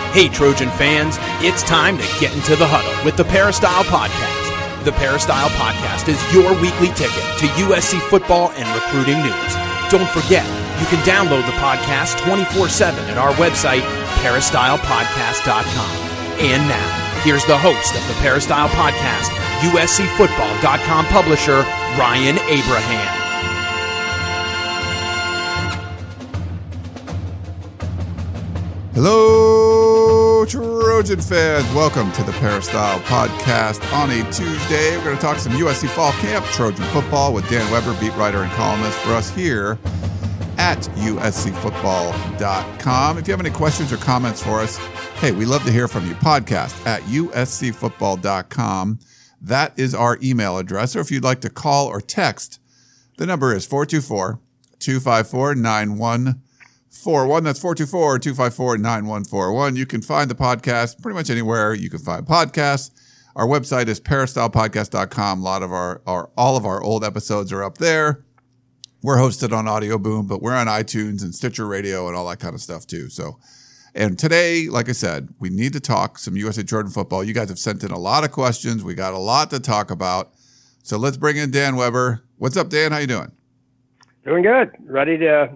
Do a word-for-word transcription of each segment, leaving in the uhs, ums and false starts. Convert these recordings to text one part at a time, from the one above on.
Hey, Trojan fans, it's time to get into the huddle with the Peristyle Podcast. The Peristyle Podcast is your weekly ticket to U S C football and recruiting news. Don't forget, you can download the podcast twenty-four seven at our website, peristyle podcast dot com. And now, here's the host of the Peristyle Podcast, U S C football dot com publisher, Ryan Abraham. Hello, Trojan fans. Welcome to the Peristyle Podcast on a Tuesday. We're going to talk some U S C fall camp, Trojan football with Dan Weber, beat writer and columnist for us here at U S C football dot com. If you have any questions or comments for us, hey, we love to hear from you. Podcast at U S C football dot com. That is our email address. Or if you'd like to call or text, the number is four two four, two five four, nine one four one. That's four two four, two five four, nine one four one. You can find the podcast pretty much anywhere you can find podcasts. Our website is peristyle podcast dot com. A lot of our, our all of our old episodes are up there. We're hosted on Audio Boom, but we're on iTunes and Stitcher Radio and all that kind of stuff too. So, and today, like I said, we need to talk some U S C Trojan football. You guys have sent in a lot of questions. We got a lot to talk about. So let's bring in Dan Weber. What's up, Dan? How you doing? Doing good. Ready to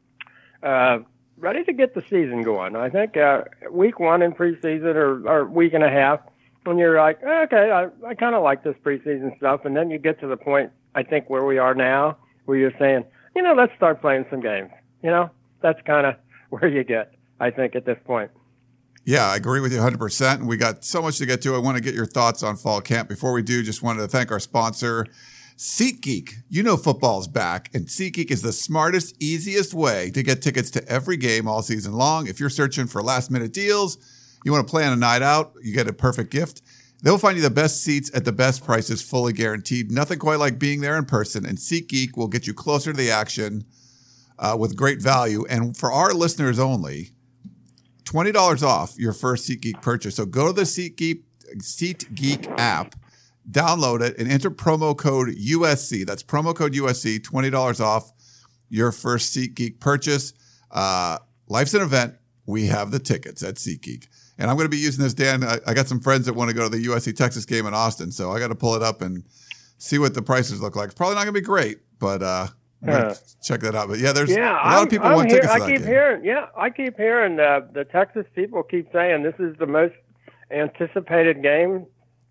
uh, ready to get the season going. I think uh, week one in preseason or, or week and a half, when you're like, okay, I, I kind of like this preseason stuff, and then you get to the point, I think, where we are now, where you're saying, you know, let's start playing some games. You know, that's kind of where you get, I think, at this point. Yeah, I agree with you one hundred percent. We got so much to get to. I want to get your thoughts on fall camp. Before we do, just wanted to thank our sponsor, SeatGeek. You know football's back, and SeatGeek is the smartest, easiest way to get tickets to every game all season long. If you're searching for last-minute deals, you want to plan a night out, you get a perfect gift. They'll find you the best seats at the best prices, fully guaranteed. Nothing quite like being there in person, and SeatGeek will get you closer to the action uh, with great value. And for our listeners only, twenty dollars off your first SeatGeek purchase. So go to the SeatGeek, SeatGeek app, download it, and enter promo code U S C. That's promo code U S C, twenty dollars off your first SeatGeek purchase. Uh, life's an event. We have the tickets at SeatGeek. And I'm going to be using this, Dan. I, I got some friends that want to go to the U S C Texas game in Austin, so I got to pull it up and see what the prices look like. It's probably not going to be great, but uh, uh, check that out. But yeah, there's yeah, a lot I'm, of people I'm want here, tickets I to that keep game. hearing, yeah, I keep hearing uh, the Texas people keep saying this is the most anticipated game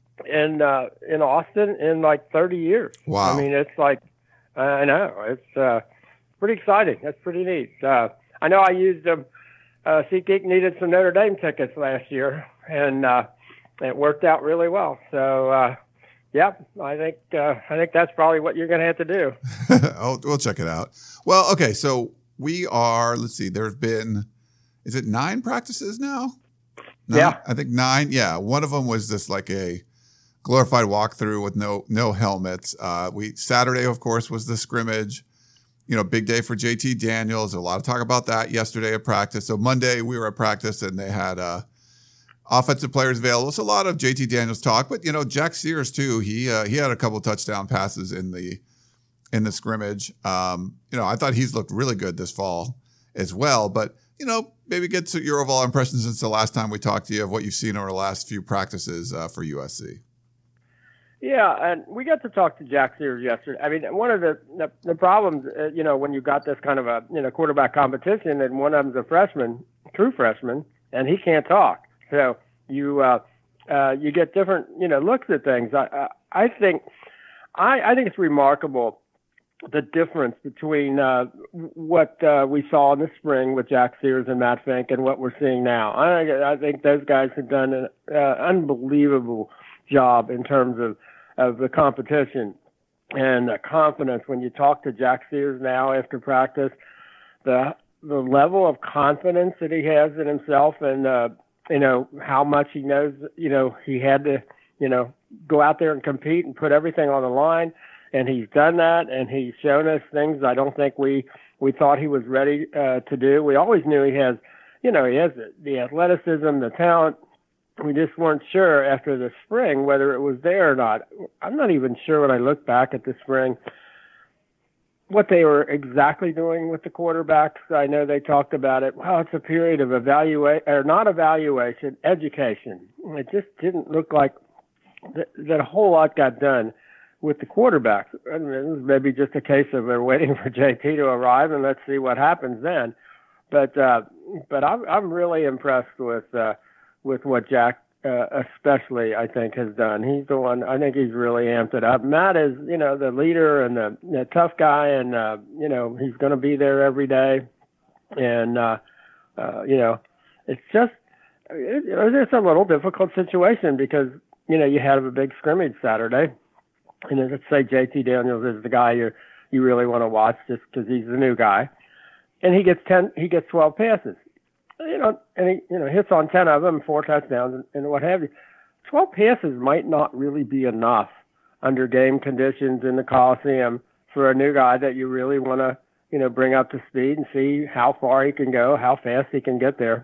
in uh, in Austin in like thirty years. Wow. I mean, it's like, uh, I know, it's uh, pretty exciting. That's pretty neat. Uh, I know I used them. Uh, SeatGeek needed some Notre Dame tickets last year, and uh, it worked out really well. So, uh, yeah, I think uh, I think that's probably what you're going to have to do. oh, we'll check it out. Well, okay, so we are. Let's see. There have been, is it nine practices now? No, yeah, I think nine. Yeah, one of them was just like a glorified walkthrough with no no helmets. Uh, we Saturday, of course, was the scrimmage. You know, big day for J T Daniels. A lot of talk about that yesterday at practice. So Monday we were at practice and they had uh, offensive players available. So a lot of J T Daniels talk, but you know, Jack Sears too. He uh, he had a couple touchdown passes in the in the scrimmage. Um, you know, I thought he's looked really good this fall as well. But you know, maybe get to your overall impressions since the last time we talked to you of what you've seen over the last few practices uh, for U S C. Yeah, and we got to talk to Jack Sears yesterday. I mean, one of the the, the problems, uh, you know, when you got this kind of a you know quarterback competition, and one of them's a freshman, true freshman, and he can't talk, so you uh, uh, you get different you know looks at things. I I, I think I, I think it's remarkable the difference between uh, what uh, we saw in the spring with Jack Sears and Matt Fink and what we're seeing now. I I think those guys have done an uh, unbelievable job in terms of of the competition and the confidence. When you talk to Jack Sears now after practice, the the level of confidence that he has in himself, and uh, you know how much he knows. You know he had to you know go out there and compete and put everything on the line, and he's done that, and he's shown us things I don't think we we thought he was ready uh, to do. We always knew he has, you know, he has the, the athleticism, the talent. We just weren't sure after the spring whether it was there or not. I'm not even sure when I look back at the spring what they were exactly doing with the quarterbacks. I know they talked about it. Well, it's a period of evaluate or not evaluation, education. It just didn't look like th- that a whole lot got done with the quarterbacks. I mean, it was maybe just a case of they're waiting for J T to arrive and let's see what happens then. But uh, but I'm I'm really impressed with uh, with what Jack uh, especially I think has done. He's the one. I think he's really amped it up. Matt is you know the leader and the, the tough guy, and uh, you know he's going to be there every day. And uh, uh, you know it's just it, it's a little difficult situation because you know you have a big scrimmage Saturday, and let's say J T Daniels is the guy you you really want to watch just because he's the new guy. And he gets ten, he gets twelve passes, you know, and he, you know, hits on ten of them, four touchdowns, and, and what have you. Twelve passes might not really be enough under game conditions in the Coliseum for a new guy that you really want to, you know, bring up to speed and see how far he can go, how fast he can get there.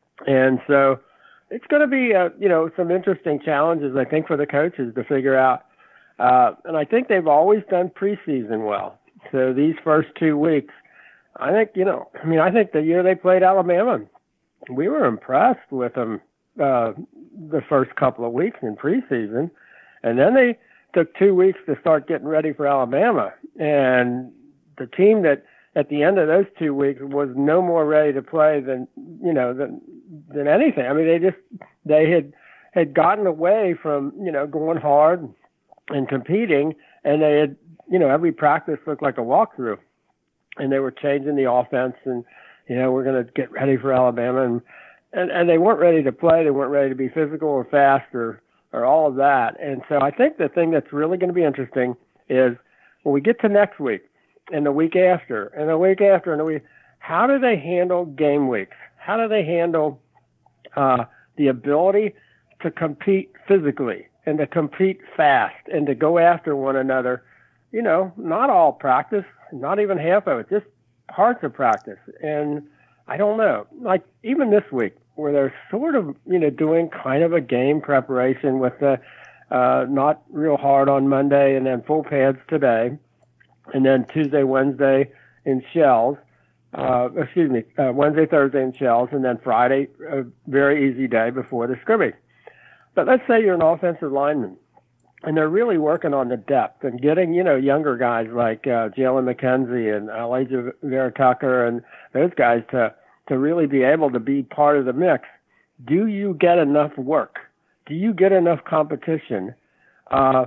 And so it's going to be, uh, you know, some interesting challenges, I think, for the coaches to figure out. Uh, and I think they've always done preseason well. So these first two weeks. I think, you know, I mean, I think the year they played Alabama, we were impressed with them uh, the first couple of weeks in preseason. And then they took two weeks to start getting ready for Alabama. And the team that at the end of those two weeks was no more ready to play than, you know, than, than anything. I mean, they just, they had, had gotten away from, you know, going hard and competing. And they had, you know, every practice looked like a walkthrough. And they were changing the offense, and you know we're going to get ready for Alabama, and, and and they weren't ready to play. They weren't ready to be physical or fast or or all of that. And so I think the thing that's really going to be interesting is when we get to next week, and the week after, and the week after, and the week, how do they handle game weeks? How do they handle uh, the ability to compete physically and to compete fast and to go after one another? You know, not all practice. Not even half of it, just parts of practice. And I don't know, like even this week where they're sort of, you know, doing kind of a game preparation with the uh, not real hard on Monday and then full pads today. And then Tuesday, Wednesday in shells, uh, excuse me, uh, Wednesday, Thursday in shells. And then Friday, a very easy day before the scrimmage. But let's say you're an offensive lineman. And they're really working on the depth and getting, you know, younger guys like uh, Jalen McKenzie and Elijah Vera Tucker and those guys to, to really be able to be part of the mix. Do you get enough work? Do you get enough competition uh,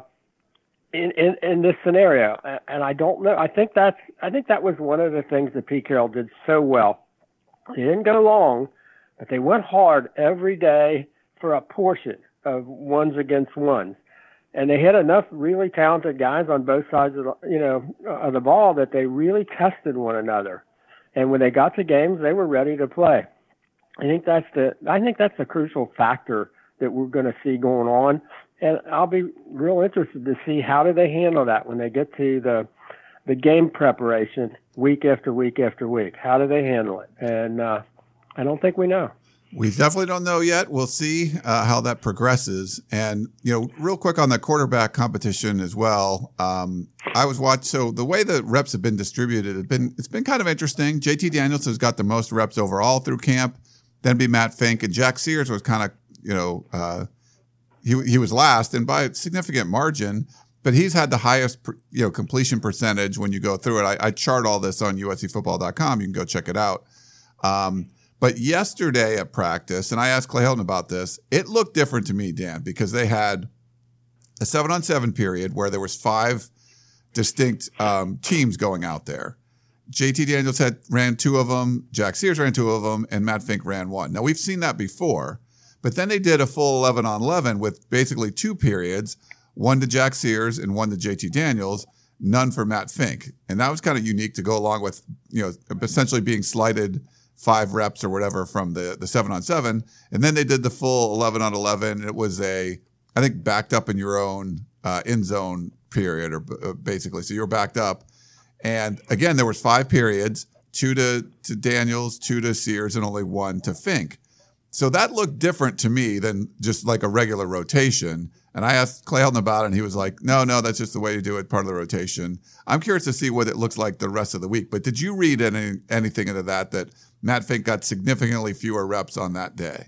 in, in in this scenario? And I don't know. I think that's I think that was one of the things that Pete Carroll did so well. They didn't go long, but they went hard every day for a portion of ones against ones. And they had enough really talented guys on both sides of the, you know, of the ball that they really tested one another. And when they got to games, they were ready to play. I think that's the I think that's a crucial factor that we're going to see going on. And I'll be real interested to see how do they handle that when they get to the the game preparation week after week after week. How do they handle it? And uh, I don't think we know. We definitely don't know yet. We'll see uh, how that progresses. And, you know, real quick on the quarterback competition as well. Um, I was watching. So the way the reps have been distributed, it's been, it's been kind of interesting. J T Daniels has got the most reps overall through camp. Then be Matt Fink, and Jack Sears was kind of, you know, uh, he he was last and by a significant margin, but he's had the highest, you know, completion percentage when you go through it. I, I chart all this on U S C football dot com. You can go check it out. Um, But yesterday at practice, and I asked Clay Helton about this, it looked different to me, Dan, because they had a seven-on-seven period where there was five distinct um, teams going out there. J T Daniels had ran two of them, Jack Sears ran two of them, and Matt Fink ran one. Now, we've seen that before, but then they did a full eleven on eleven with basically two periods, one to Jack Sears and one to J T Daniels, none for Matt Fink. And that was kind of unique to go along with, you know, essentially being slighted five reps or whatever from the, the seven on seven. And then they did the full eleven on eleven. It was a, I think, backed up in your own uh, end zone period, or uh, basically. So you're backed up. And again, there was five periods, two to, to Daniels, two to Sears, and only one to Fink. So that looked different to me than just like a regular rotation. And I asked Clay Helton about it, and he was like, no, no, that's just the way you do it, part of the rotation. I'm curious to see what it looks like the rest of the week. But did you read any anything into that, that Matt Fink got significantly fewer reps on that day?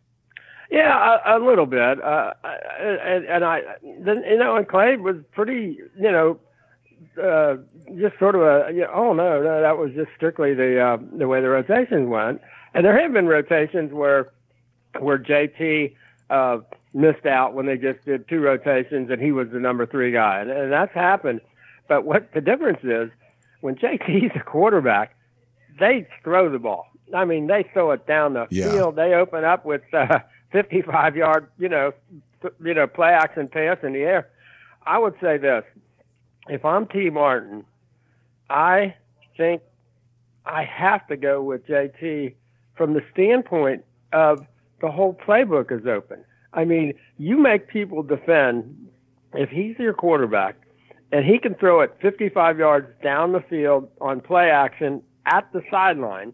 Yeah, a, a little bit. Uh, and, and I, then, you know, and Clay was pretty, you know, uh, just sort of a, you know, oh, no, no, that was just strictly the uh, the way the rotations went. And there have been rotations where where J T uh, missed out when they just did two rotations and he was the number three guy. And, and that's happened. But what the difference is, when J T's a quarterback, they throw the ball. I mean, they throw it down the yeah. field. They open up with uh, fifty-five yard, you know, th- you know, play action pass in the air. I would say this. If I'm T. Martin, I think I have to go with J T from the standpoint of the whole playbook is open. I mean, you make people defend if he's your quarterback and he can throw it fifty-five yards down the field on play action at the sideline.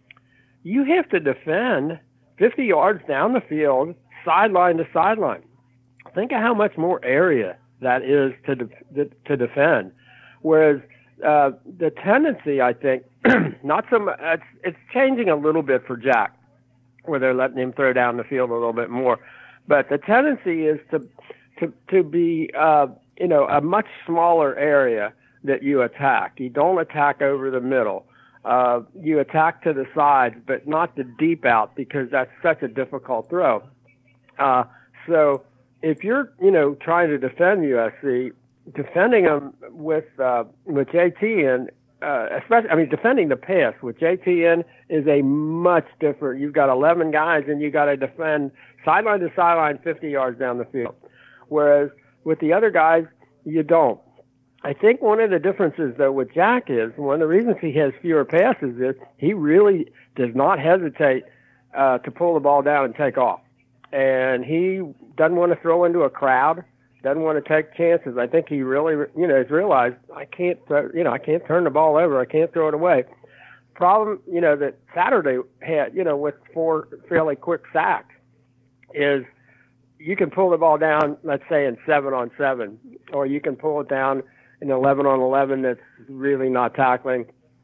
You have to defend fifty yards down the field, sideline to sideline. Think of how much more area that is to de- to defend. Whereas uh, the tendency, I think, not so much, it's, it's changing a little bit for Jack, where they're letting him throw down the field a little bit more. But the tendency is to to to be uh, you know a much smaller area that you attack. You don't attack over the middle. Uh, you attack to the sides, but not the deep out, because that's such a difficult throw. Uh, so if you're, you know, trying to defend U S C, defending them with uh, with J T in, uh, especially, I mean, defending the pass with J T in is a much different. You've got eleven guys, and you got to defend sideline to sideline, fifty yards down the field. Whereas with the other guys, you don't. I think one of the differences, though, with Jack is, one of the reasons he has fewer passes is he really does not hesitate uh, to pull the ball down and take off. And he doesn't want to throw into a crowd, doesn't want to take chances. I think he really, you know, has realized, I can't, throw, you know, I can't turn the ball over. I can't throw it away. Problem, you know, that Saturday had, you know, with four fairly quick sacks is you can pull the ball down, let's say, in seven on seven, or you can pull it down in eleven on eleven that's really not tackling.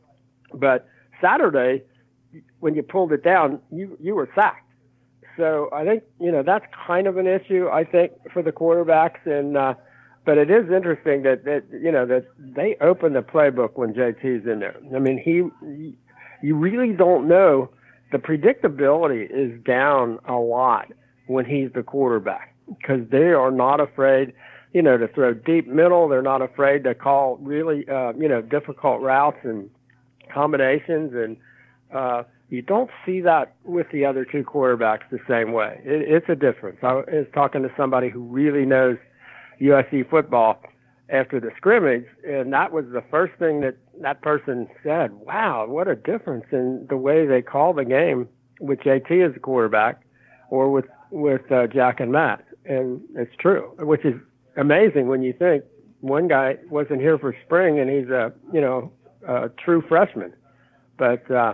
But Saturday, when you pulled it down, you, you were sacked. So I think, you know, that's kind of an issue, I think, for the quarterbacks. And uh, but it is interesting that, that, you know, that they open the playbook when J T's in there. I mean, he, you really don't know. The predictability is down a lot when he's the quarterback, because they are not afraid, you know, to throw deep middle. They're not afraid to call really, uh, you know, difficult routes and combinations. And uh, you don't see that with the other two quarterbacks the same way. It, it's a difference. I was talking to somebody who really knows U S C football after the scrimmage, and that was the first thing that that person said. Wow, what a difference in the way they call the game with J T as a quarterback or with, with uh, Jack and Matt. And it's true, which is amazing when you think one guy wasn't here for spring and he's a, you know, a true freshman. But uh,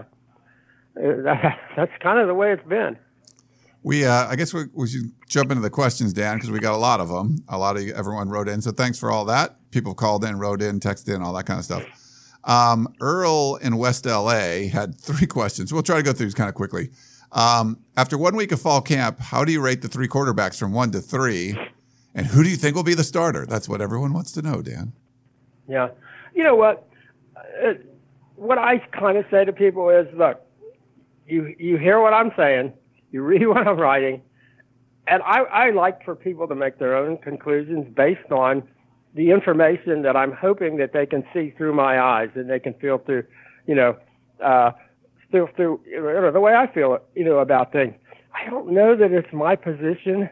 that, that's kind of the way it's been. We, uh, I guess we, we should jump into the questions, Dan, because we got a lot of them. A lot of everyone wrote in. So thanks for all that. People called in, wrote in, texted in, all that kind of stuff. Um, Earl in West L A had three questions. We'll try to go through these kind of quickly. Um, after one week of fall camp, how do you rate the three quarterbacks from one to three? And who do you think will be the starter? That's what everyone wants to know, Dan. Yeah. You know what? Uh, what I kind of say to people is, look, you you hear what I'm saying, you read what I'm writing, and I, I like for people to make their own conclusions based on the information that I'm hoping that they can see through my eyes and they can feel through, you know, uh, feel through you know, the way I feel, you know, about things. I don't know that it's my position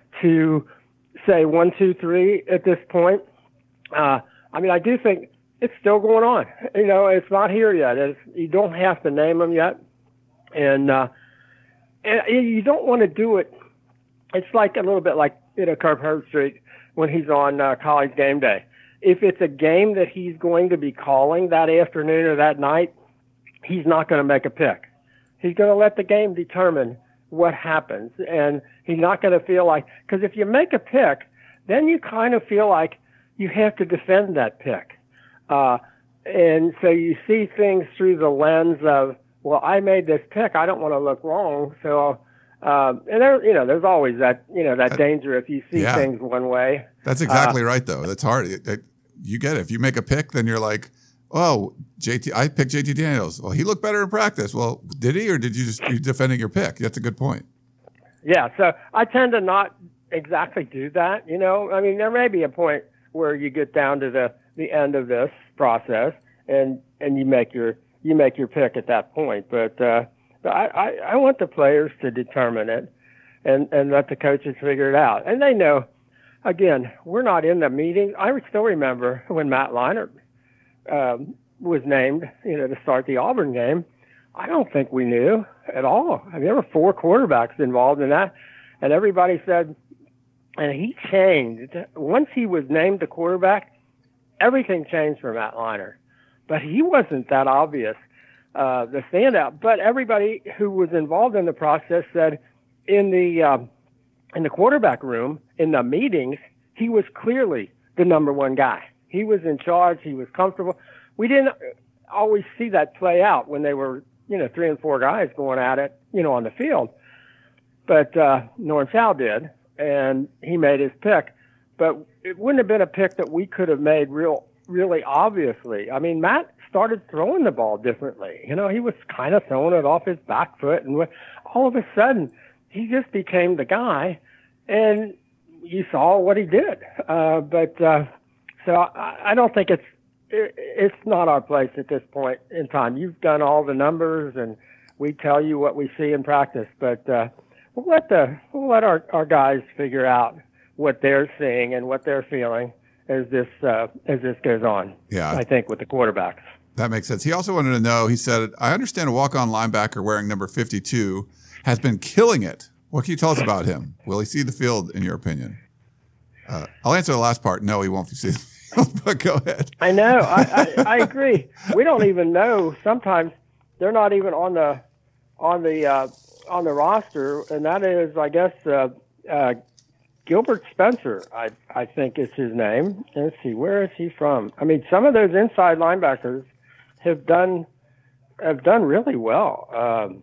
to say one, two, three at this point. Uh, I mean, I do think it's still going on. You know, it's not here yet. It's, you don't have to name them yet. And, uh, and you don't want to do it. It's like a little bit like, you know, Kirk Herbstreit when he's on uh, College Game Day. If it's a game that he's going to be calling that afternoon or that night, he's not going to make a pick. He's going to let the game determine what happens. And he's not going to feel like, because if you make a pick, then you kind of feel like you have to defend that pick. Uh, and so you see things through the lens of, well, I made this pick. I don't want to look wrong. So, um, and there, you know, there's always that, you know, that danger if you see yeah. things one way. That's exactly uh, right, though. That's hard. It, it, you get it. If you make a pick, then you're like, oh, J T, I picked J T Daniels. Well, he looked better in practice. Well, did he, or did you just be defending your pick? That's a good point. Yeah. So I tend to not exactly do that. You know, I mean, there may be a point where you get down to the, the end of this process and, and you make your, you make your pick at that point. But, uh, but I, I, I want the players to determine it and, and let the coaches figure it out. And they know, again, we're not in the meeting. I still remember when Matt Leinart, um, was named, you know, to start the Auburn game. I don't think we knew at all. I mean, there were four quarterbacks involved in that. And everybody said, and he changed. Once he was named the quarterback, everything changed for Matt Leinart. But he wasn't that obvious, uh, the standout. But everybody who was involved in the process said in the, uh, in the quarterback room, in the meetings, he was clearly the number one guy. He was in charge. He was comfortable. We didn't always see that play out when they were, you know, three and four guys going at it, you know, on the field. But uh, Norm Chow did, and he made his pick. But it wouldn't have been a pick that we could have made real, really obviously. I mean, Matt started throwing the ball differently. You know, he was kind of throwing it off his back foot, and all of a sudden, he just became the guy, and you saw what he did. Uh, but uh, so I, I don't think it's it, it's not our place at this point in time. You've done all the numbers, and we tell you what we see in practice, but uh, we'll let the we'll let our, our guys figure out what they're seeing and what they're feeling as this uh, as this goes on. Yeah, I think with the quarterbacks. That makes sense. He also wanted to know. He said, "I understand a walk-on linebacker wearing number fifty-two has been killing it. What can you tell us about him? Will he see the field, in your opinion?" Uh, I'll answer the last part. No, he won't see the field, but go ahead. I know. I, I, I agree. We don't even know. Sometimes they're not even on the on the uh, on the roster, and that is, I guess, uh, uh, Gilbert Spencer. I I think is his name. Let's see, where is he from? I mean, some of those inside linebackers have done have done really well. Um,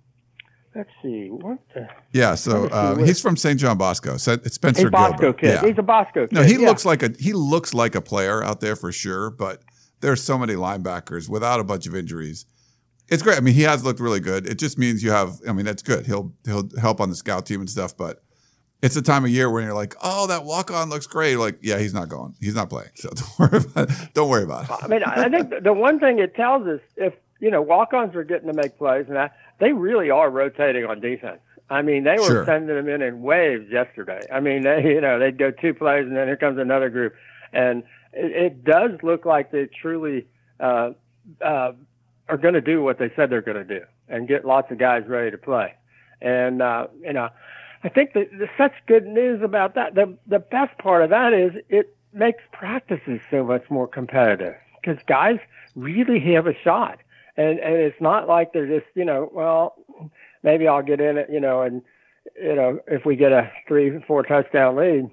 Let's see. What the, yeah, so uh, he's from Saint John Bosco. So it's Spencer He's Bosco Gilbert. kid. Yeah. He's a Bosco kid. No, he yeah. looks like a he looks like a player out there for sure. But there's so many linebackers without a bunch of injuries. It's great. I mean, he has looked really good. It just means you have. I mean, that's good. He'll he'll help on the scout team and stuff. But it's the time of year when you're like, oh, that walk on looks great. Like, yeah, he's not going. He's not playing. So don't worry about it. Don't worry about it. I mean, I think the one thing it tells us, if you know, walk-ons are getting to make plays and that, they really are rotating on defense. I mean, they were Sure. sending them in in waves yesterday. I mean, they, you know, they'd go two plays and then here comes another group. And it, it does look like they truly uh, uh, are going to do what they said they're going to do and get lots of guys ready to play. And, uh, you know, I think that there's such good news about that. The, the best part of that is it makes practices so much more competitive because guys really have a shot. And and it's not like they're just, you know, well, maybe I'll get in it, you know, and, you know, if we get a three, four touchdown lead.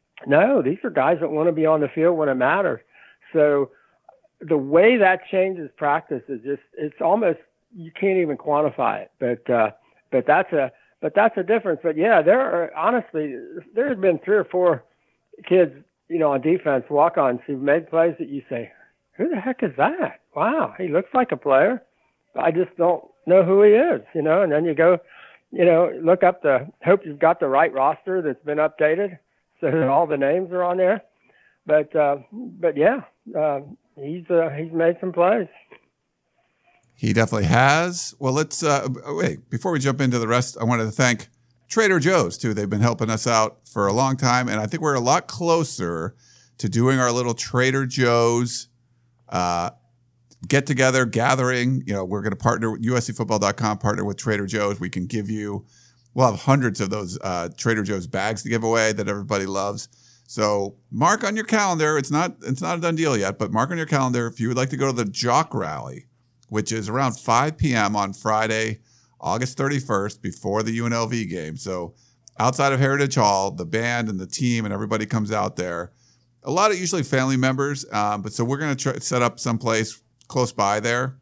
No, these are guys that want to be on the field when it matters. So the way that changes practice is just, it's almost, you can't even quantify it. But, uh, but that's a, but that's a difference. But yeah, there are, honestly, there's been three or four kids, you know, on defense, walk-ons who've made plays that you say, who the heck is that? Wow, he looks like a player. I just don't know who he is, you know. And then you go, you know, look up the, hope you've got the right roster that's been updated so that all the names are on there. But, uh, but yeah, uh, he's uh, he's made some plays. He definitely has. Well, let's uh, wait. Before we jump into the rest, I wanted to thank Trader Joe's, too. They've been helping us out for a long time, and I think we're a lot closer to doing our little Trader Joe's uh, get-together, gathering. You know, we're going to partner with U S C football dot com, partner with Trader Joe's. We can give you, we'll have hundreds of those uh, Trader Joe's bags to give away that everybody loves. So mark on your calendar. It's not it's not a done deal yet, but mark on your calendar if you would like to go to the Jock Rally, which is around five p.m. on Friday, August thirty-first, before the U N L V game. So outside of Heritage Hall, the band and the team and everybody comes out there. A lot of usually family members, um, but so we're going to try set up someplace close by there.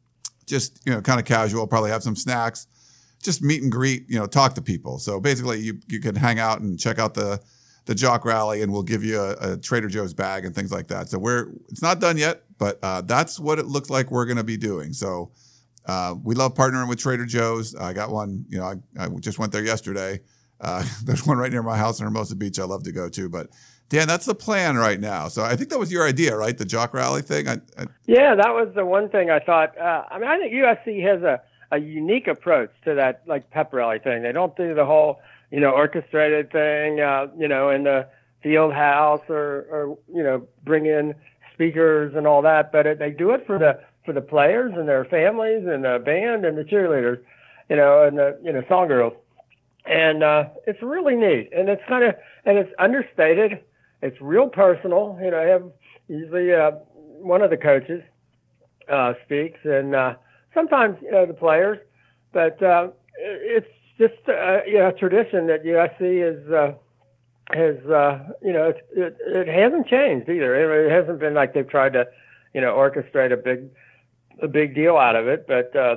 Just, you know, kind of casual, probably have some snacks, just meet and greet, you know, talk to people. So basically you, you can hang out and check out the, the Jock Rally, and we'll give you a, a Trader Joe's bag and things like that. So we're, it's not done yet, but uh, that's what it looks like we're going to be doing. So uh, we love partnering with Trader Joe's. I got one, you know, I, I just went there yesterday. Uh, there's one right near my house in Hermosa Beach I love to go to, but Dan, that's the plan right now. So I think that was your idea, right? The Jock Rally thing? I, I... Yeah, that was the one thing I thought. Uh, I mean, I think U S C has a, a unique approach to that, like, pep rally thing. They don't do the whole, you know, orchestrated thing, uh, you know, in the field house or, or, you know, bring in speakers and all that. But it, they do it for the for the players and their families and the band and the cheerleaders, you know, and the, you know, song girls. And uh, it's really neat. And it's kind of, and it's understated. It's real personal. You know, I have usually uh, one of the coaches uh, speaks, and uh, sometimes, you know, the players. But uh, it's just uh, you know, a tradition that U S C is uh, has uh, you know, it, it, it hasn't changed either. It hasn't been like they've tried to, you know, orchestrate a big a big deal out of it. But uh,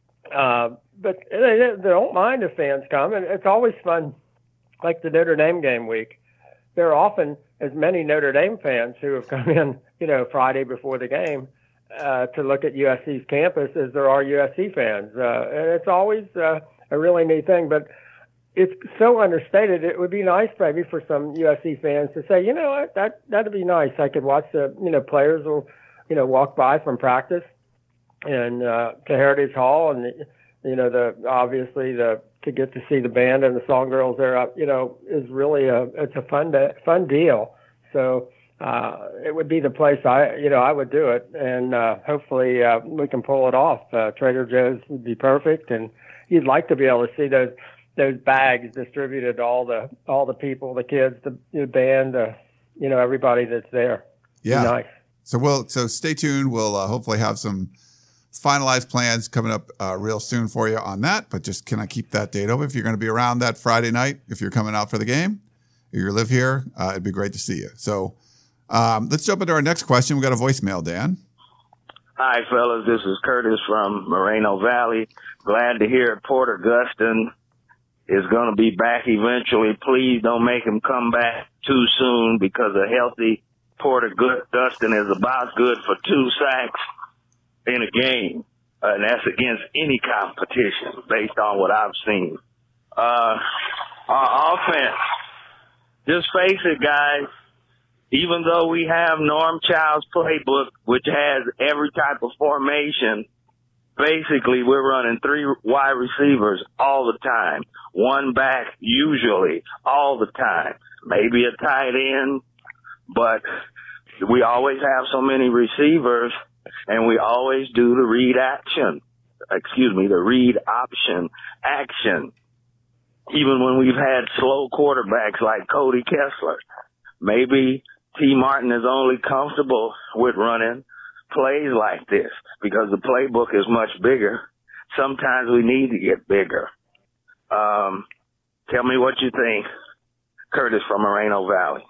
uh, but they, they don't mind if fans come, and it's always fun. Like the Notre Dame game week, there are often as many Notre Dame fans who have come in, you know, Friday before the game uh, to look at U S C's campus as there are U S C fans. Uh, and it's always uh, a really neat thing, but it's so understated. It would be nice maybe for some U S C fans to say, you know what, that, that'd be nice. I could watch the, you know, players will, you know, walk by from practice and uh, to Heritage Hall, and, you know, the obviously the to get to see the band and the song girls there, you know, is really a it's a fun fun deal. So uh, it would be the place I you know I would do it, and uh, hopefully uh, we can pull it off. Uh, Trader Joe's would be perfect, and you'd like to be able to see those those bags distributed to all the all the people, the kids, the, the band, uh, you know, everybody that's there. Yeah, nice. So we'll so stay tuned. We'll uh, hopefully have some finalized plans coming up uh, real soon for you on that, but just can I keep that date open? If you're going to be around that Friday night, if you're coming out for the game, if you live here, uh, it'd be great to see you. So um, let's jump into our next question. We got a voicemail, Dan. Hi, fellas. This is Curtis from Moreno Valley. Glad to hear Porter Gustin is going to be back eventually. Please don't make him come back too soon, because a healthy Porter Gustin is about good for two sacks in a game, uh, and that's against any competition based on what I've seen. Uh, our offense, just face it, guys, even though we have Norm Child's playbook, which has every type of formation, basically we're running three wide receivers all the time, one back usually all the time, maybe a tight end, but we always have so many receivers. And we always do the read action, excuse me, the read option action. Even when we've had slow quarterbacks like Cody Kessler, maybe T. Martin is only comfortable with running plays like this because the playbook is much bigger. Sometimes we need to get bigger. Um, tell me what you think. Curtis from Moreno Valley.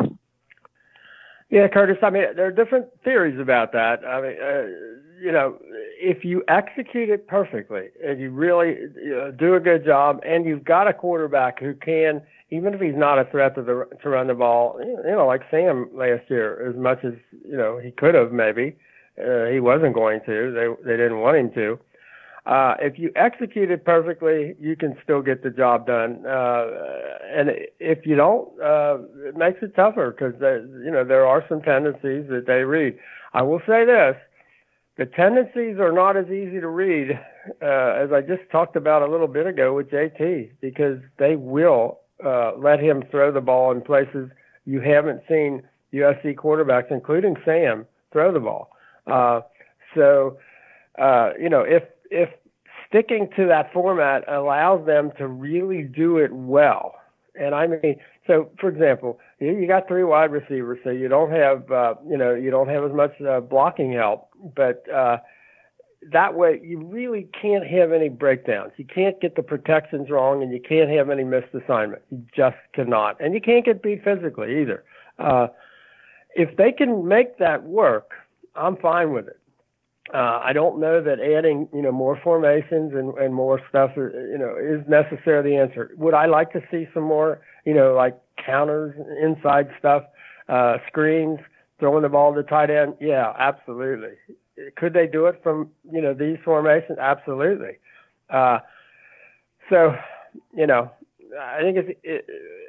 Yeah, Curtis, I mean, there are different theories about that. I mean, uh, you know, if you execute it perfectly and you really you know, do a good job, and you've got a quarterback who can, even if he's not a threat to the to run the ball, you know, like Sam last year, as much as, you know, he could have maybe, uh, he wasn't going to. They they didn't want him to. Uh, if you execute it perfectly, you can still get the job done. Uh, and if you don't, uh, it makes it tougher because, you know, there are some tendencies that they read. I will say this, the tendencies are not as easy to read uh, as I just talked about a little bit ago with J T, because they will uh, let him throw the ball in places you haven't seen U S C quarterbacks, including Sam, throw the ball. Uh, so, uh, you know, if, if sticking to that format allows them to really do it well. And I mean, so for example, you, you got three wide receivers, so you don't have, uh, you know, you don't have as much uh, blocking help, but, uh, that way you really can't have any breakdowns. You can't get the protections wrong, and you can't have any missed assignments. You just cannot. And you can't get beat physically either. Uh, if they can make that work, I'm fine with it. Uh, I don't know that adding, you know, more formations and, and more stuff, you know, is necessarily the answer. Would I like to see some more, you know, like counters, inside stuff, uh, screens, throwing the ball to the tight end? Yeah, absolutely. Could they do it from, you know, these formations? Absolutely. Uh, so, you know, I think it's, it,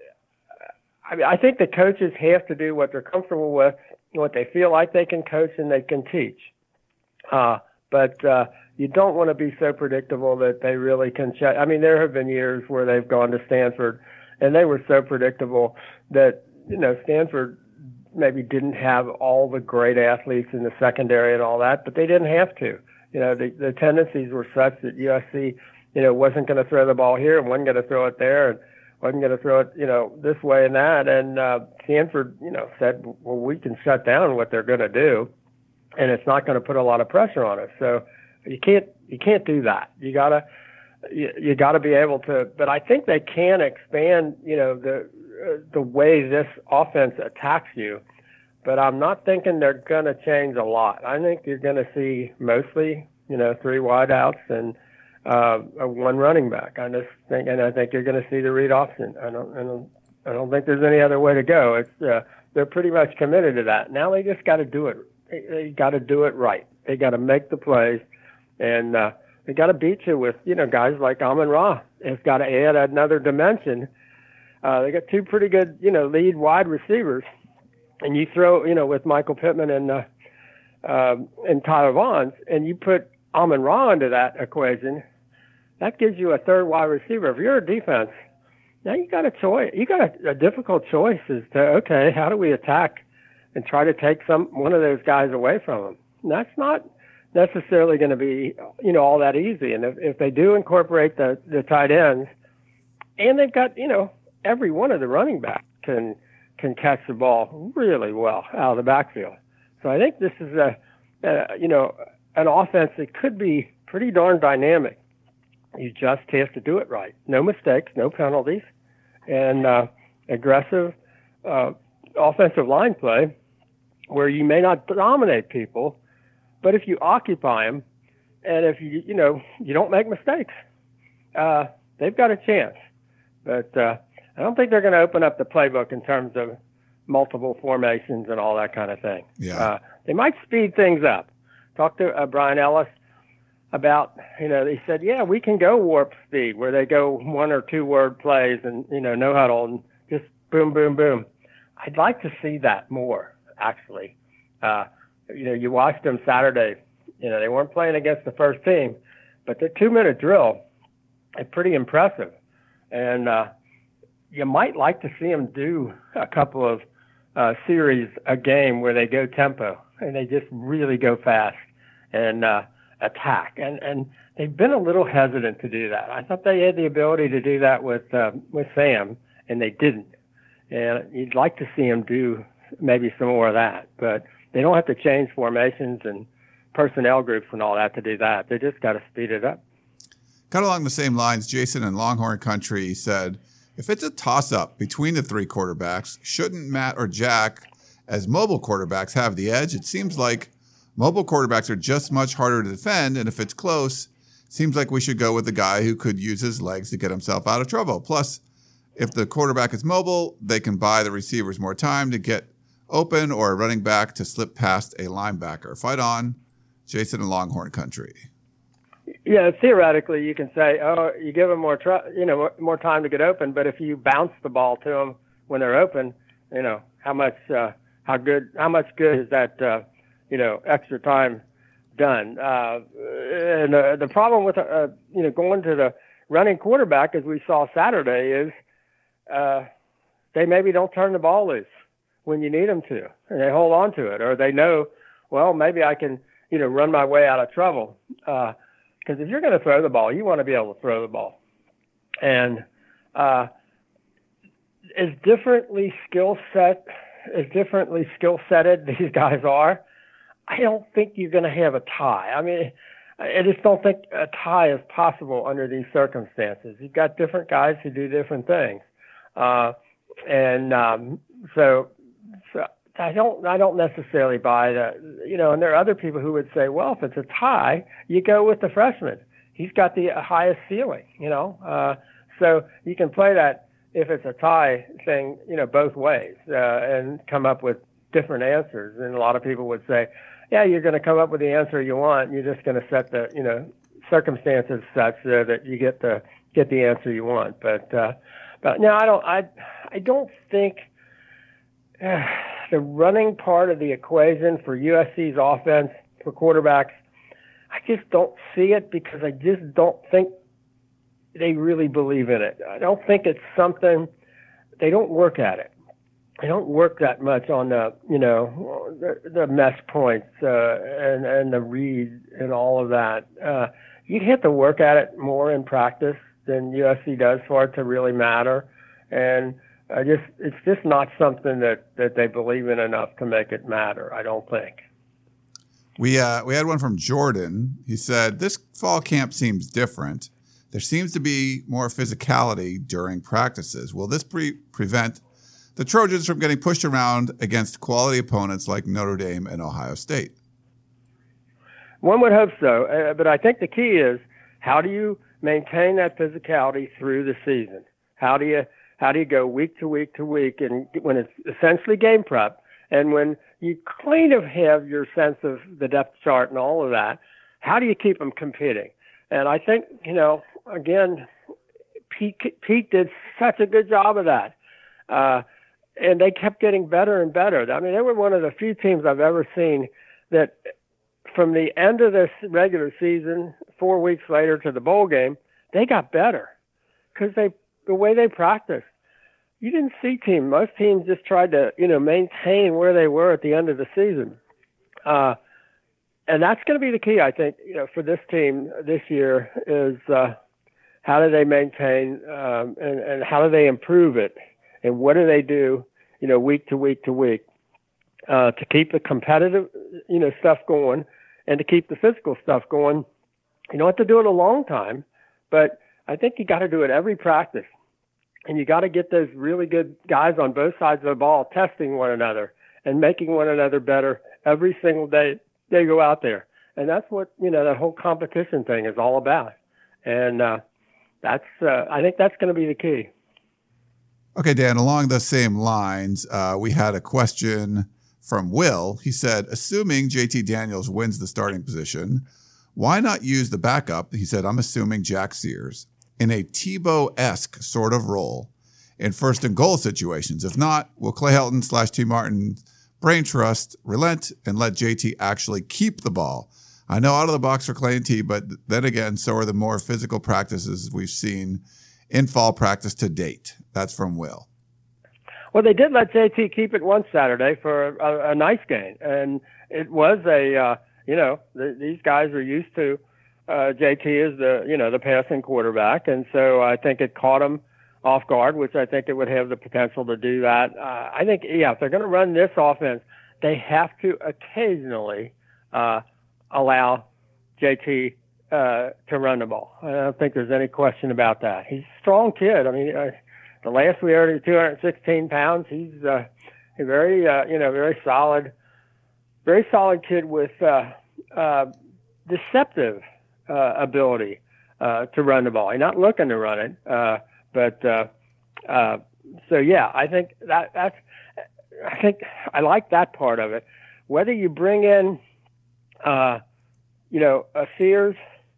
I mean, I think the coaches have to do what they're comfortable with, what they feel like they can coach and they can teach. Uh, but uh, you don't want to be so predictable that they really can check. I mean, there have been years where they've gone to Stanford, and they were so predictable that, you know, Stanford maybe didn't have all the great athletes in the secondary and all that, but they didn't have to. You know, the, the tendencies were such that U S C, you know, wasn't going to throw the ball here and wasn't going to throw it there and wasn't going to throw it, you know, this way and that. And uh, Stanford, you know, said, well, we can shut down what they're going to do, and it's not going to put a lot of pressure on us. So you can't you can't do that. You gotta you, you gotta be able to. But I think they can expand, you know, the uh, the way this offense attacks you. But I'm not thinking they're going to change a lot. I think you're going to see mostly, you know, three wideouts and uh, one running back. I just think, and I think you're going to see the read option. I don't, I don't, I don't think there's any other way to go. It's uh, they're pretty much committed to that. Now they just got to do it. They, they got to do it right. They got to make the plays, and uh, they got to beat you with, you know, guys like Amon-Ra. It's got to add another dimension. Uh, they got two pretty good, you know, lead wide receivers, and you throw, you know, with Michael Pittman and uh, uh, and Tyler Vaughns, and you put Amon-Ra into that equation. That gives you a third wide receiver. If you're a defense, now you got a choice. You got a, a difficult choice as to, okay, how do we attack and try to take some one of those guys away from them? And that's not necessarily going to be, you know, all that easy. And if, if they do incorporate the, the tight ends, and they've got, you know, every one of the running backs can can catch the ball really well out of the backfield. So I think this is a, a you know, an offense that could be pretty darn dynamic. You just have to do it right. No mistakes, no penalties, and uh, aggressive uh, offensive line play where you may not dominate people, but if you occupy them and if you, you know, you don't make mistakes, uh, they've got a chance. But uh, I don't think they're going to open up the playbook in terms of multiple formations and all that kind of thing. Yeah. Uh, they might speed things up. Talk to uh, Brian Ellis about, you know, they said, yeah, we can go warp speed where they go one or two word plays and, you know, no huddle and just boom, boom, boom. I'd like to see that more, actually. Uh, you know, you watched them Saturday. You know, they weren't playing against the first team, but the two-minute drill is pretty impressive. And uh, you might like to see them do a couple of uh, series a game where they go tempo and they just really go fast and uh, attack. And and they've been a little hesitant to do that. I thought they had the ability to do that with uh, with Sam, and they didn't. And you'd like to see them do maybe some more of that, but they don't have to change formations and personnel groups and all that to do that. They just got to speed it up. Kind of along the same lines, Jason in Longhorn Country said, if it's a toss-up between the three quarterbacks, shouldn't Matt or Jack, as mobile quarterbacks, have the edge? It seems like mobile quarterbacks are just much harder to defend, and if it's close, seems like we should go with the guy who could use his legs to get himself out of trouble. Plus, if the quarterback is mobile, they can buy the receivers more time to get open or a running back to slip past a linebacker. Fight on, Jason in Longhorn Country. Yeah, theoretically, you can say, oh, you give them more, tr- you know, more time to get open. But if you bounce the ball to them when they're open, you know, how much, uh, how good, how much good is that, uh, you know, extra time done? Uh, and uh, the problem with, uh, you know, going to the running quarterback, as we saw Saturday, is uh, they maybe don't turn the ball loose when you need them to, and they hold on to it, or they know, well, maybe I can, you know, run my way out of trouble. Uh, Because if you're going to throw the ball, you want to be able to throw the ball. And uh, as differently skill set, as differently skill setted these guys are, I don't think you're going to have a tie. I mean, I just don't think a tie is possible under these circumstances. You've got different guys who do different things, uh, and um, so, so I don't I don't necessarily buy that. You know, and there are other people who would say, well, if it's a tie, you go with the freshman. He's got the highest ceiling. You know, uh, so you can play that if it's a tie thing, you know, both ways, uh, and come up with different answers. And a lot of people would say, yeah, you're going to come up with the answer you want. You're just going to set the, you know, circumstances such so that you get the get the answer you want. But, uh, but no, I don't. I I don't think uh, the running part of the equation for U S C's offense for quarterbacks, I just don't see it because I just don't think they really believe in it. I don't think it's something. They don't work at it. They don't work that much on the, you know, the, the mesh points uh, and and the read and all of that. Uh, you have to work at it more in practice than U S C does for it to really matter. And I just it's just not something that, that they believe in enough to make it matter, I don't think. We uh, we had one from Jordan. He said, this fall camp seems different. There seems to be more physicality during practices. Will this pre- prevent the Trojans from getting pushed around against quality opponents like Notre Dame and Ohio State? One would hope so, uh, but I think the key is how do you maintain that physicality through the season? How do you how do you go week to week to week, and when it's essentially game prep, and when you kind of have your sense of the depth chart and all of that, how do you keep them competing? And I think, you know, again, Pete, Pete did such a good job of that. Uh, And they kept getting better and better. I mean, they were one of the few teams I've ever seen that from the end of this regular season, four weeks later to the bowl game, they got better because they the way they practiced. You didn't see teams. Most teams just tried to, you know, maintain where they were at the end of the season. Uh, and that's going to be the key, I think, you know, for this team this year is uh, how do they maintain um, and, and how do they improve it? And what do they do, you know, week to week to week, uh, to keep the competitive, you know, stuff going and to keep the physical stuff going? You don't have to do it a long time, but I think you got to do it every practice. And you got to get those really good guys on both sides of the ball testing one another and making one another better every single day they go out there. And that's what, you know, that whole competition thing is all about. And uh, that's, uh, I think that's going to be the key. Okay, Dan, along the same lines, uh, we had a question from Will. He said, assuming J T Daniels wins the starting position, why not use the backup? He said, I'm assuming Jack Sears in a Tebow-esque sort of role in first and goal situations. If not, will Clay Helton slash T. Martin brain trust relent and let J T actually keep the ball? I know out of the box for Clay and T, but then again, so are the more physical practices we've seen in fall practice to date. That's from Will. Well, they did let J T keep it one Saturday for a, a nice game. And it was a, uh, you know, the, these guys are used to uh, J T as the, you know, the passing quarterback. And so I think it caught him off guard, which I think it would have the potential to do that. Uh, I think, yeah, if they're going to run this offense, they have to occasionally uh, allow J T uh, to run the ball. I don't think there's any question about that. He's a strong kid. I mean, uh, the last we heard, he's two hundred sixteen pounds. He's uh, a very, uh, you know, very solid, very solid kid with uh, uh, deceptive uh, ability uh, to run the ball. He's not looking to run it, uh, but uh, uh, so yeah, I think that that's. I think I like that part of it. Whether you bring in, uh, you know, a Sears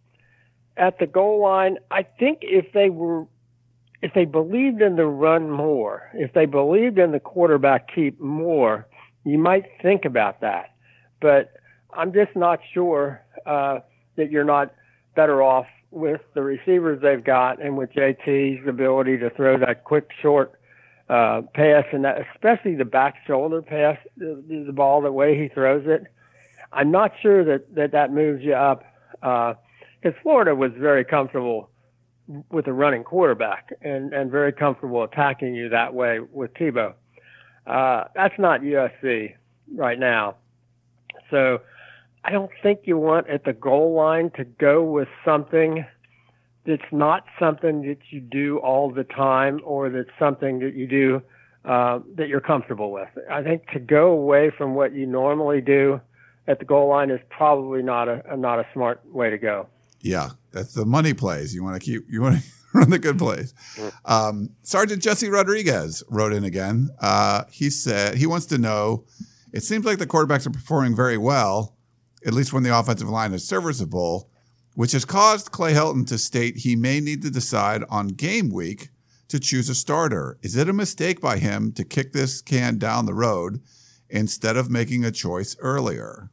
at the goal line, I think if they were, if they believed in the run more, if they believed in the quarterback keep more, you might think about that. But I'm just not sure uh, that you're not better off with the receivers they've got and with J T's ability to throw that quick, short uh, pass, and that, especially the back shoulder pass, the, the ball, the way he throws it. I'm not sure that that, that moves you up because uh, Florida was very comfortable with a running quarterback and, and very comfortable attacking you that way with Tebow. Uh, that's not U S C right now. So I don't think you want at the goal line to go with something that's not something that you do all the time, or that's something that you do uh, that you're comfortable with. I think to go away from what you normally do at the goal line is probably not a not a smart way to go. Yeah, that's the money plays. You want to keep you want to run the good plays. Um, Sergeant Jesse Rodriguez wrote in again. Uh, he said he wants to know. It seems like the quarterbacks are performing very well, at least when the offensive line is serviceable, which has caused Clay Helton to state he may need to decide on game week to choose a starter. Is it a mistake by him to kick this can down the road instead of making a choice earlier?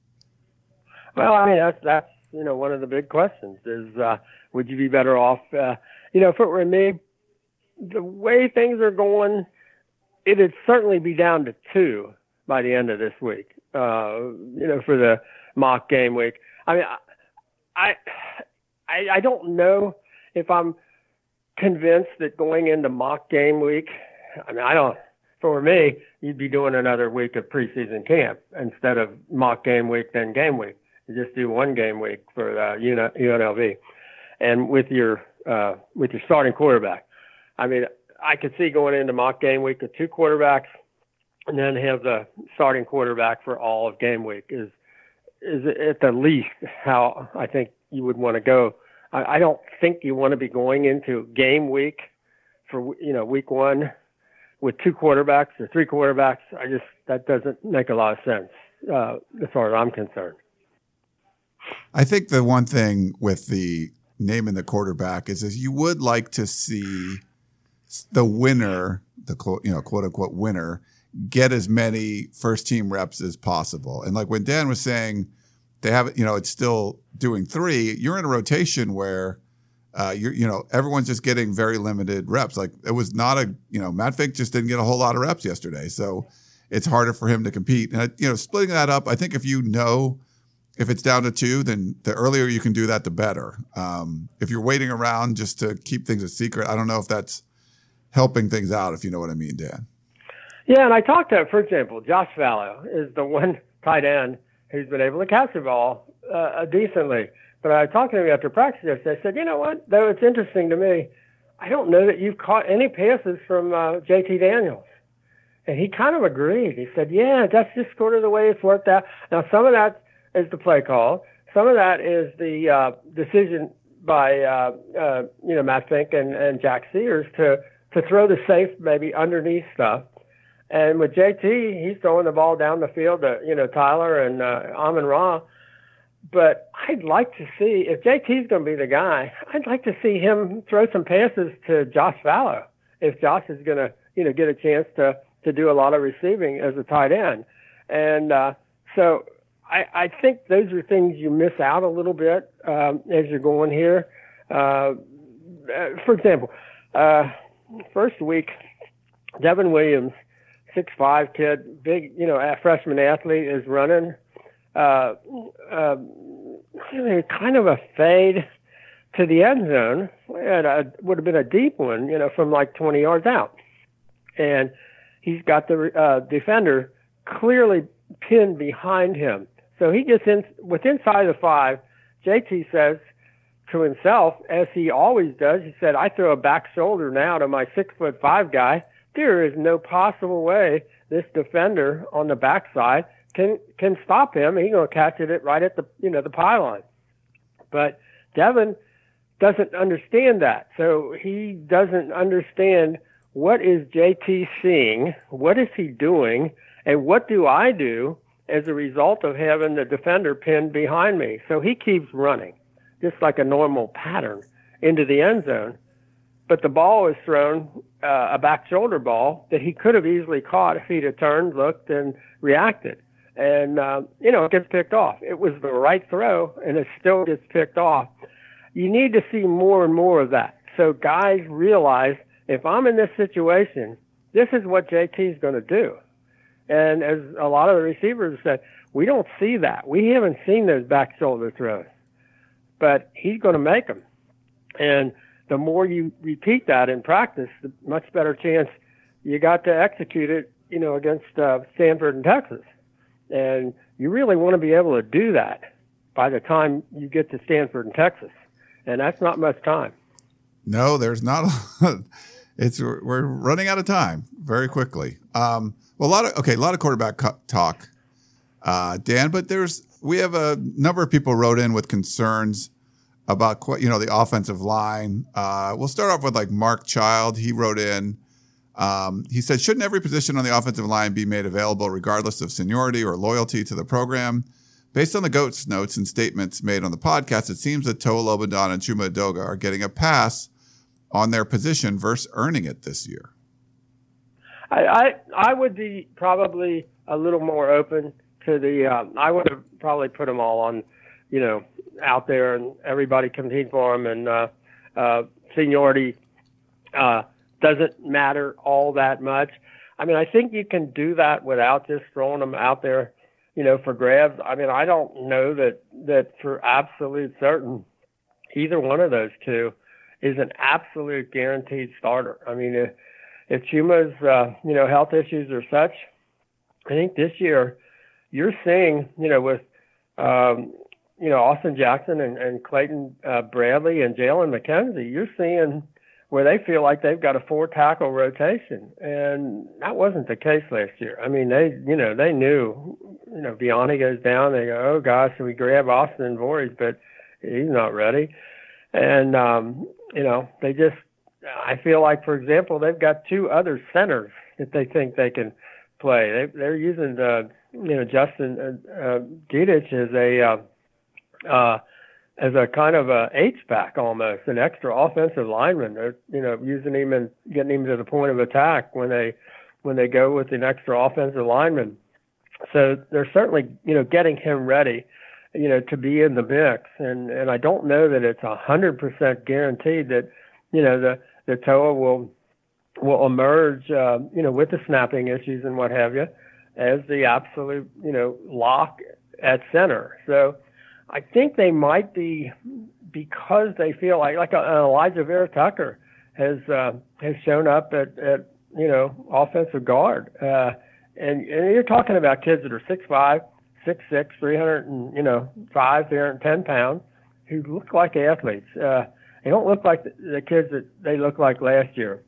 Well, I mean, that's, that's you know, one of the big questions is, uh, would you be better off, uh, you know, if it were me, the way things are going, it'd certainly be down to two by the end of this week, uh, you know, for the mock game week. I mean, I, I, I don't know if I'm convinced that going into mock game week, I mean, I don't, for me, you'd be doing another week of preseason camp instead of mock game week, then game week. You just do one game week for uh, U N L V, and with your uh, with your starting quarterback. I mean, I could see going into mock game week with two quarterbacks, and then have the starting quarterback for all of game week. Is is at the least how I think you would want to go. I, I don't think you want to be going into game week for you know week one with two quarterbacks or three quarterbacks. I just that doesn't make a lot of sense uh, as far as I'm concerned. I think the one thing with the naming the quarterback is, is you would like to see the winner, the quote, you know, quote unquote winner, get as many first team reps as possible. And like when Dan was saying they have, you know, it's still doing three, you're in a rotation where uh, you're, you know, everyone's just getting very limited reps. Like it was not a, you know, Matt Fink just didn't get a whole lot of reps yesterday. So it's harder for him to compete. And, you know, splitting that up, I think if you know, if it's down to two, then the earlier you can do that, the better. Um, if you're waiting around just to keep things a secret, I don't know if that's helping things out, if you know what I mean, Dan. Yeah, and I talked to, for example, Josh Vallow is the one tight end who's been able to catch the ball uh, decently. But I talked to him after practice yesterday. I said, you know what, though it's interesting to me, I don't know that you've caught any passes from uh, J T Daniels. And he kind of agreed. He said, yeah, that's just sort of the way it's worked out. Now, some of that is the play call. Some of that is the uh, decision by uh, uh, you know Matt Fink and, and Jack Sears to to throw the safe maybe underneath stuff. And with J T, he's throwing the ball down the field to you know Tyler and uh, Amon-Ra. But I'd like to see if J T's going to be the guy. I'd like to see him throw some passes to Josh Vallow if Josh is going to you know get a chance to to do a lot of receiving as a tight end. And uh, so. I, I think those are things you miss out a little bit um, as you're going here. Uh, for example, uh, first week, Devin Williams, six five kid, big, you know, a freshman athlete, is running uh, uh, kind of a fade to the end zone. It would have been a deep one, you know, from like twenty yards out. And he's got the uh, defender clearly pinned behind him. So he gets in with inside the five. J T says to himself, as he always does, he said, I throw a back shoulder now to my six foot five guy. There is no possible way this defender on the backside can can stop him. He's going to catch it right at the you know the pylon. But Devin doesn't understand that. So he doesn't understand what is J T seeing, what is he doing, and what do I do as a result of having the defender pinned behind me. So he keeps running, just like a normal pattern, into the end zone. But the ball is thrown, uh, a back shoulder ball, that he could have easily caught if he'd have turned, looked, and reacted. And, uh, you know, it gets picked off. It was the right throw, and it still gets picked off. You need to see more and more of that. So guys realize, if I'm in this situation, this is what J T is going to do. And as a lot of the receivers said, we don't see that. We haven't seen those back shoulder throws. But he's going to make them. And the more you repeat that in practice, the much better chance you got to execute it, you know, against uh, Stanford and Texas. And you really want to be able to do that by the time you get to Stanford and Texas. And that's not much time. No, there's not. A, it's we're running out of time very quickly. Um, well, a lot of okay, a lot of quarterback co- talk, uh, Dan. But there's we have a number of people wrote in with concerns about you know the offensive line. Uh, we'll start off with like Mark Child. He wrote in. Um, he said, "Shouldn't every position on the offensive line be made available regardless of seniority or loyalty to the program?" Based on the GOAT's notes and statements made on the podcast, it seems that Toa Lobodon and Chuma Edoga are getting a pass on their position versus earning it this year. I, I, I would be probably a little more open to the, um, I would have probably put them all on, you know, out there and everybody compete for them, and uh, uh, seniority uh, doesn't matter all that much. I mean, I think you can do that without just throwing them out there, you know, for grabs. I mean, I don't know that, that for absolute certain either one of those two is an absolute guaranteed starter. I mean, if, if Chuma's, uh, you know, health issues are such, I think this year you're seeing, you know, with, um, you know, Austin Jackson and, and Clayton uh, Bradley and Jalen McKenzie, you're seeing where they feel like they've got a four tackle rotation. And that wasn't the case last year. I mean, they, you know, they knew, you know, Vianney goes down, they go, oh gosh, we grab Austin Voorhees, but he's not ready. And, um, you know, they just, I feel like, for example, they've got two other centers that they think they can play. They, they're using, uh, you know, Justin uh, uh, Gedich as a, uh, uh, as a kind of a H-back almost, an extra offensive lineman. They're, you know, using him and getting him to the point of attack when they when they go with an extra offensive lineman. So they're certainly, you know, getting him ready, you know, to be in the mix. And, and I don't know that it's one hundred percent guaranteed that, you know, the, the Toa will will emerge, uh, you know, with the snapping issues and what have you, as the absolute, you know, lock at center. So I think they might be, because they feel like, like a, Elijah Vera Tucker has uh, has shown up at, at you know, offensive guard, uh, and, and you're talking about kids that are six five, six six, three hundred and you know five, three hundred ten pounds, who look like athletes. Uh, they don't look like the, the kids that they look like last year.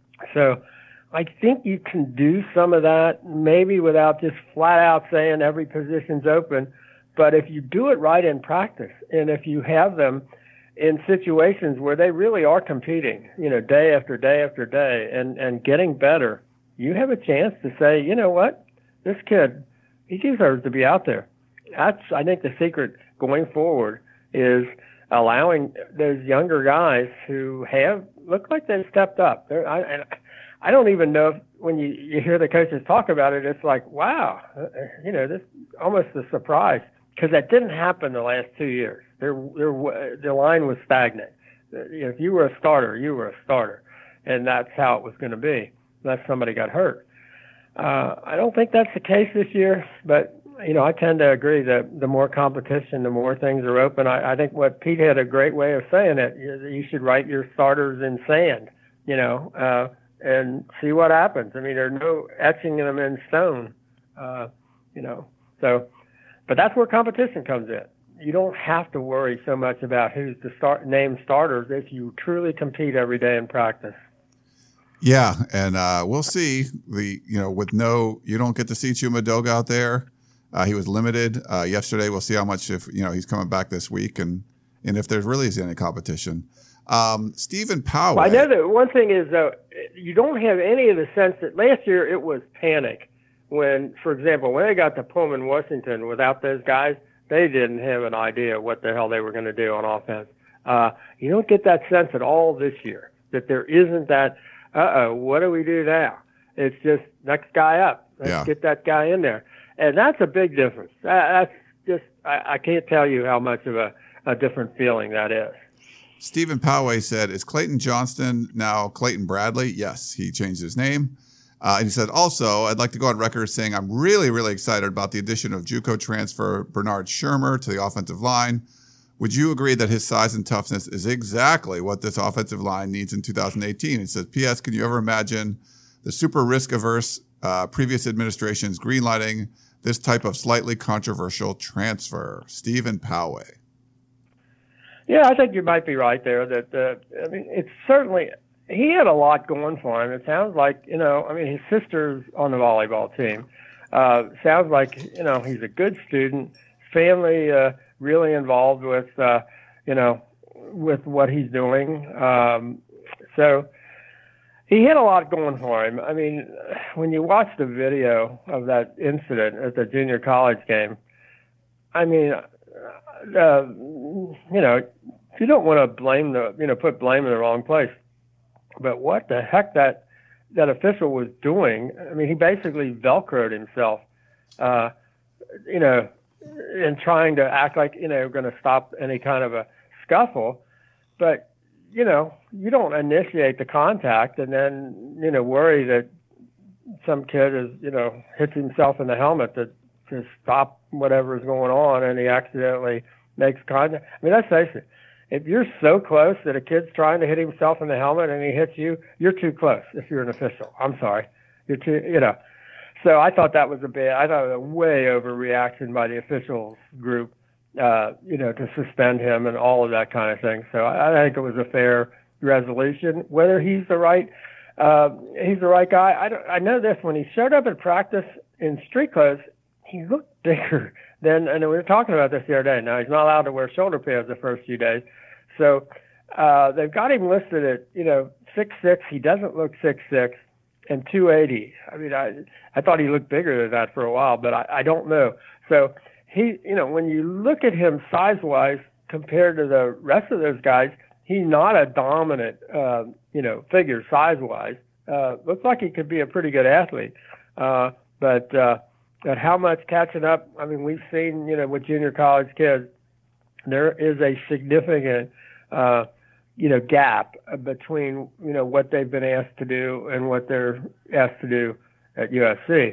So I think you can do some of that, maybe without just flat out saying every position's open. But if you do it right in practice, and if you have them in situations where they really are competing, you know, day after day after day, and, and getting better, you have a chance to say, you know what, this kid, he deserves to be out there. That's, I think, the secret going forward is allowing those younger guys who have looked like they've stepped up. They're, I, and I don't even know if when you, you hear the coaches talk about it, it's like, wow, you know, this almost a surprise. Because that didn't happen the last two years. There, there, the line was stagnant. If you were a starter, you were a starter, and that's how it was going to be, unless somebody got hurt. Uh, I don't think that's the case this year, but you know, I tend to agree that the more competition, the more things are open. I, I think what Pete had a great way of saying it. You, you should write your starters in sand, you know, uh, and see what happens. I mean, there's no etching them in stone, uh, you know, so. But that's where competition comes in. You don't have to worry so much about who's the start named starters if you truly compete every day in practice. Yeah, and uh, we'll see. The you know with no, you don't get to see Chuma Edoga out there. Uh, he was limited uh, yesterday. We'll see how much if you know he's coming back this week, and and if there really is any competition. Um, Stephen Powell. Well, I know that one thing is though, you don't have any of the sense that last year it was panic. When, for example, when they got to Pullman, Washington, without those guys, they didn't have an idea what the hell they were going to do on offense. Uh, you don't get that sense at all this year, that there isn't that, uh-oh, what do we do now? It's just next guy up. Let's yeah. get that guy in there. And that's a big difference. That's just, I, I can't tell you how much of a, a different feeling that is. Stephen Poway said, is Clayton Johnston now Clayton Bradley? Yes, he changed his name. Uh, and he said, also, I'd like to go on record saying I'm really, really excited about the addition of JUCO transfer Bernard Shermer to the offensive line. Would you agree that his size and toughness is exactly what this offensive line needs in two thousand eighteen? He says, P S. Can you ever imagine the super risk-averse uh, previous administration's greenlighting this type of slightly controversial transfer? Stephen Poway. Yeah, I think you might be right there. That uh, I mean, it's certainly he had a lot going for him. It sounds like, you know, I mean, his sister's on the volleyball team. Uh, sounds like, you know, he's a good student. Family uh, really involved with, uh, you know, with what he's doing. Um, so he had a lot going for him. I mean, when you watch the video of that incident at the junior college game, I mean, uh, you know, you don't want to blame the, you know, put blame in the wrong place. But what the heck that that official was doing? I mean, he basically Velcroed himself, uh, you know, in trying to act like, you know, going to stop any kind of a scuffle. But, you know, you don't initiate the contact and then, you know, worry that some kid is, you know, hits himself in the helmet to, to stop whatever is going on, and he accidentally makes contact. I mean, let's face it. If you're so close that a kid's trying to hit himself in the helmet and he hits you, you're too close if you're an official. I'm sorry. You're too, you know. So I thought that was a bad, I thought it was a way overreaction by the officials group, uh, you know, to suspend him and all of that kind of thing. So I, I think it was a fair resolution. Whether he's the right, uh, he's the right guy, I, don't, I know this. When he showed up at practice in street clothes, he looked bigger than, and we were talking about this the other day. Now, he's not allowed to wear shoulder pads the first few days. So uh, they've got him listed at, you know, six six. He doesn't look six six, and two eighty. I mean, I I thought he looked bigger than that for a while, but I, I don't know. So he, you know, when you look at him size-wise compared to the rest of those guys, he's not a dominant, uh, you know, figure size-wise. Uh, looks like he could be a pretty good athlete. Uh, but uh, at how much catching up, I mean, we've seen, you know, with junior college kids, there is a significant Uh, you know, gap between, you know, what they've been asked to do and what they're asked to do at U S C.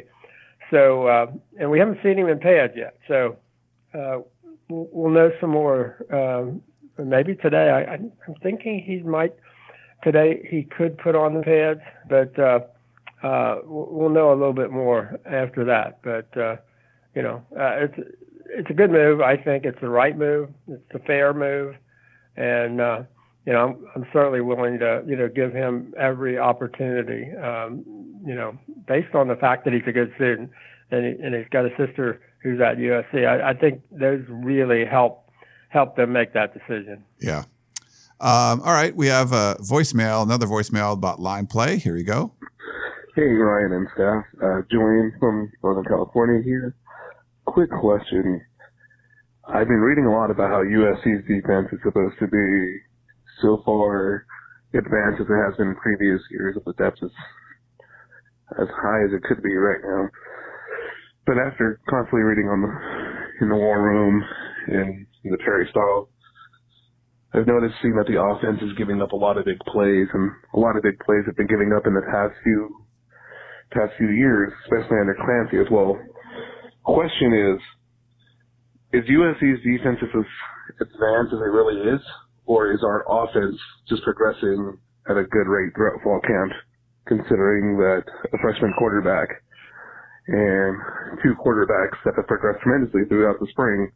So, uh, and we haven't seen him in pads yet. So, uh, we'll know some more, um, maybe today. I, I'm thinking he might, today he could put on the pads, but, uh, uh, we'll know a little bit more after that. But, uh, you know, uh, it's, it's a good move. I think it's the right move. It's a fair move. And, uh, you know, I'm, I'm certainly willing to, you know, give him every opportunity, um, you know, based on the fact that he's a good student and, he, and he's got a sister who's at U S C. I, I think those really help, help them make that decision. Yeah. Um, all right. We have a voicemail, another voicemail about line play. Here you go. Hey, Ryan and staff. Uh, Julian from Northern California here. Quick question. I've been reading a lot about how U S C's defense is supposed to be so far advanced as it has been in previous years, but the depth is as high as it could be right now. But after constantly reading on the in the war room and in the Terry style, I've noticed seeing that the offense is giving up a lot of big plays, and a lot of big plays have been giving up in the past few past few years, especially under Clancy as well. Question is, is U S C's defense as advanced as it really is, or is our offense just progressing at a good rate throughout fall camp, considering that a freshman quarterback and two quarterbacks that have progressed tremendously throughout the spring,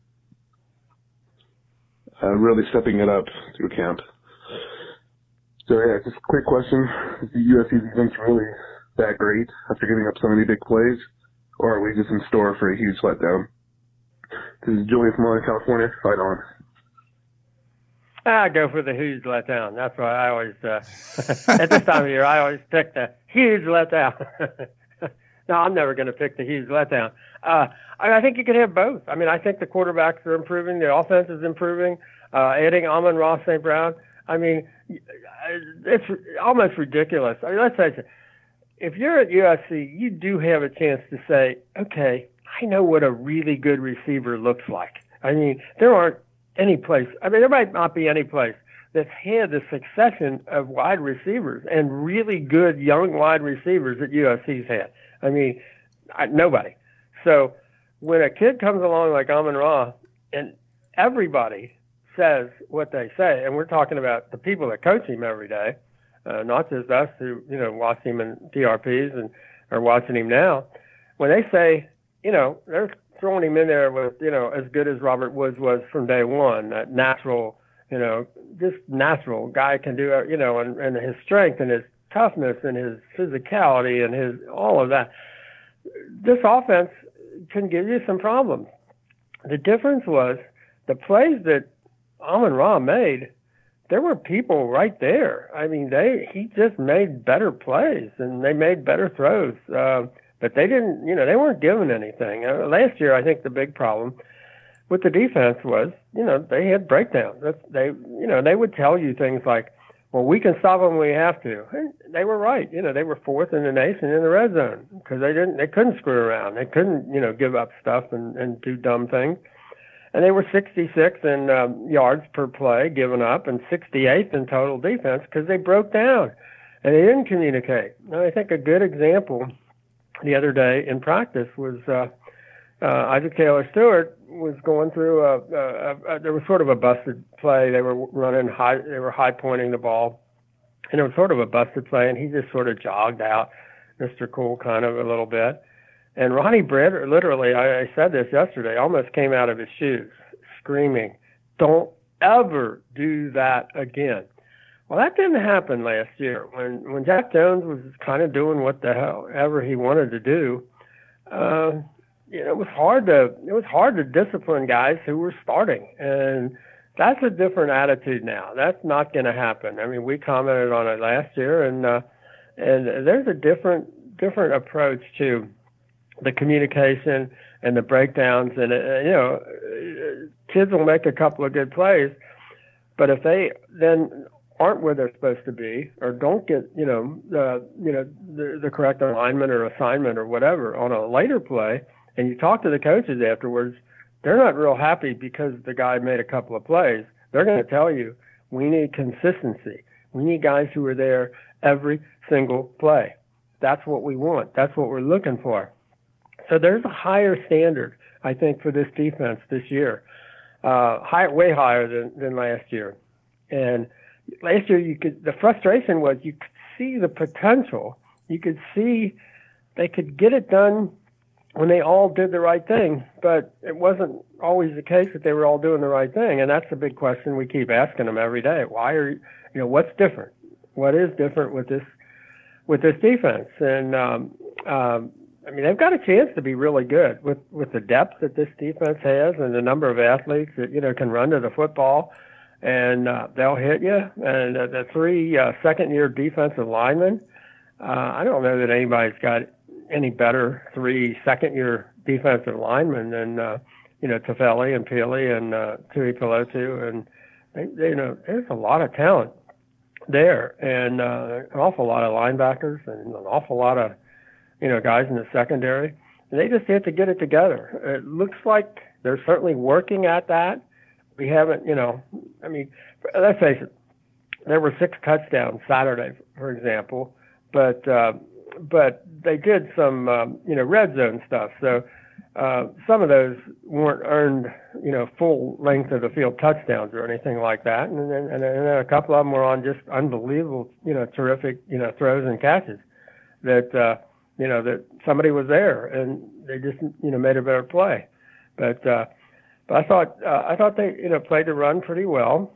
uh, really stepping it up through camp? So yeah, just a quick question. Is the U S C defense really that great after giving up so many big plays, or are we just in store for a huge letdown? This is Julian from Northern California. Right on. I go for the huge letdown. That's why I always, uh, at this time of year, I always pick the huge letdown. No, I'm never going to pick the huge letdown. Uh, I, I think you can have both. I mean, I think the quarterbacks are improving. The offense is improving. Uh, adding Amon-Ra Saint Brown. I mean, it's almost ridiculous. I mean, let's face it. If you're at U S C, you do have a chance to say, okay, I know what a really good receiver looks like. I mean, there aren't any place, I mean, there might not be any place that's had the succession of wide receivers and really good young wide receivers that U S C's had. I mean, I, nobody. So when a kid comes along like Amon-Ra, and everybody says what they say, and we're talking about the people that coach him every day, uh, not just us who, you know, watch him in T R Ps and are watching him now. When they say you know, they're throwing him in there with, you know, as good as Robert Woods was from day one, that natural, you know, just natural guy can do, you know, and, and his strength and his toughness and his physicality and his, all of that. This offense can give you some problems. The difference was the plays that Amon-Ra made, there were people right there. I mean, they he just made better plays and they made better throws. Uh, but they didn't, you know, they weren't given anything. Uh, last year, I think the big problem with the defense was, you know, they had breakdowns. That's, they, you know, they would tell you things like, well, we can stop them when we have to. And they were right. You know, they were fourth in the nation in the red zone because they didn't, they couldn't screw around. They couldn't, you know, give up stuff and, and do dumb things. And they were sixty-sixth in um, yards per play given up and sixty-eighth in total defense because they broke down and they didn't communicate. Now, I think a good example the other day in practice was uh, uh, Isaac Taylor-Stewart was going through a, a, a, there was sort of a busted play. They were running high, they were high pointing the ball, and it was sort of a busted play, and he just sort of jogged out, Mister Cool kind of a little bit. And Ronnie Britt, literally, I, I said this yesterday, almost came out of his shoes, screaming, "Don't ever do that again." Well, that didn't happen last year. When when Jack Jones was kind of doing what the hell ever he wanted to do, uh, you know, it was hard to it was hard to discipline guys who were starting, and that's a different attitude now. That's not going to happen. I mean, we commented on it last year, and uh, and there's a different different approach to the communication and the breakdowns. And, uh, you know, kids will make a couple of good plays, but if they then aren't where they're supposed to be or don't get, you know, the, you know, the, the correct alignment or assignment or whatever on a later play, and you talk to the coaches afterwards, they're not real happy because the guy made a couple of plays. They're going to tell you, we need consistency. We need guys who are there every single play. That's what we want. That's what we're looking for. So there's a higher standard, I think, for this defense this year, uh, high, way higher than, than last year. And last year, you could the frustration was you could see the potential. You could see they could get it done when they all did the right thing, but it wasn't always the case that they were all doing the right thing. And that's the big question we keep asking them every day. Why are you, you know, what's different? What is different with this with this defense? And um, um, I mean, they've got a chance to be really good with, with the depth that this defense has and the number of athletes that, you know, can run to the football, and uh, they'll hit you. And uh, the three uh, second-year defensive linemen, uh, I don't know that anybody's got any better three second-year defensive linemen than, uh, you know, Tufele and Peely and uh, Tui Pelotu. And, they, they, you know, there's a lot of talent there, and uh, an awful lot of linebackers and an awful lot of, you know, guys in the secondary. And they just have to get it together. It looks like they're certainly working at that. We haven't, you know, I mean, let's face it, there were six touchdowns Saturday, for example, but uh, but they did some, um, you know, red zone stuff. So uh, some of those weren't earned, you know, full length of the field touchdowns or anything like that. And then, and then a couple of them were on just unbelievable, you know, terrific, you know, throws and catches that, uh, you know, that somebody was there and they just, you know, made a better play. But, uh, but I thought, uh, I thought they, you know, played the run pretty well.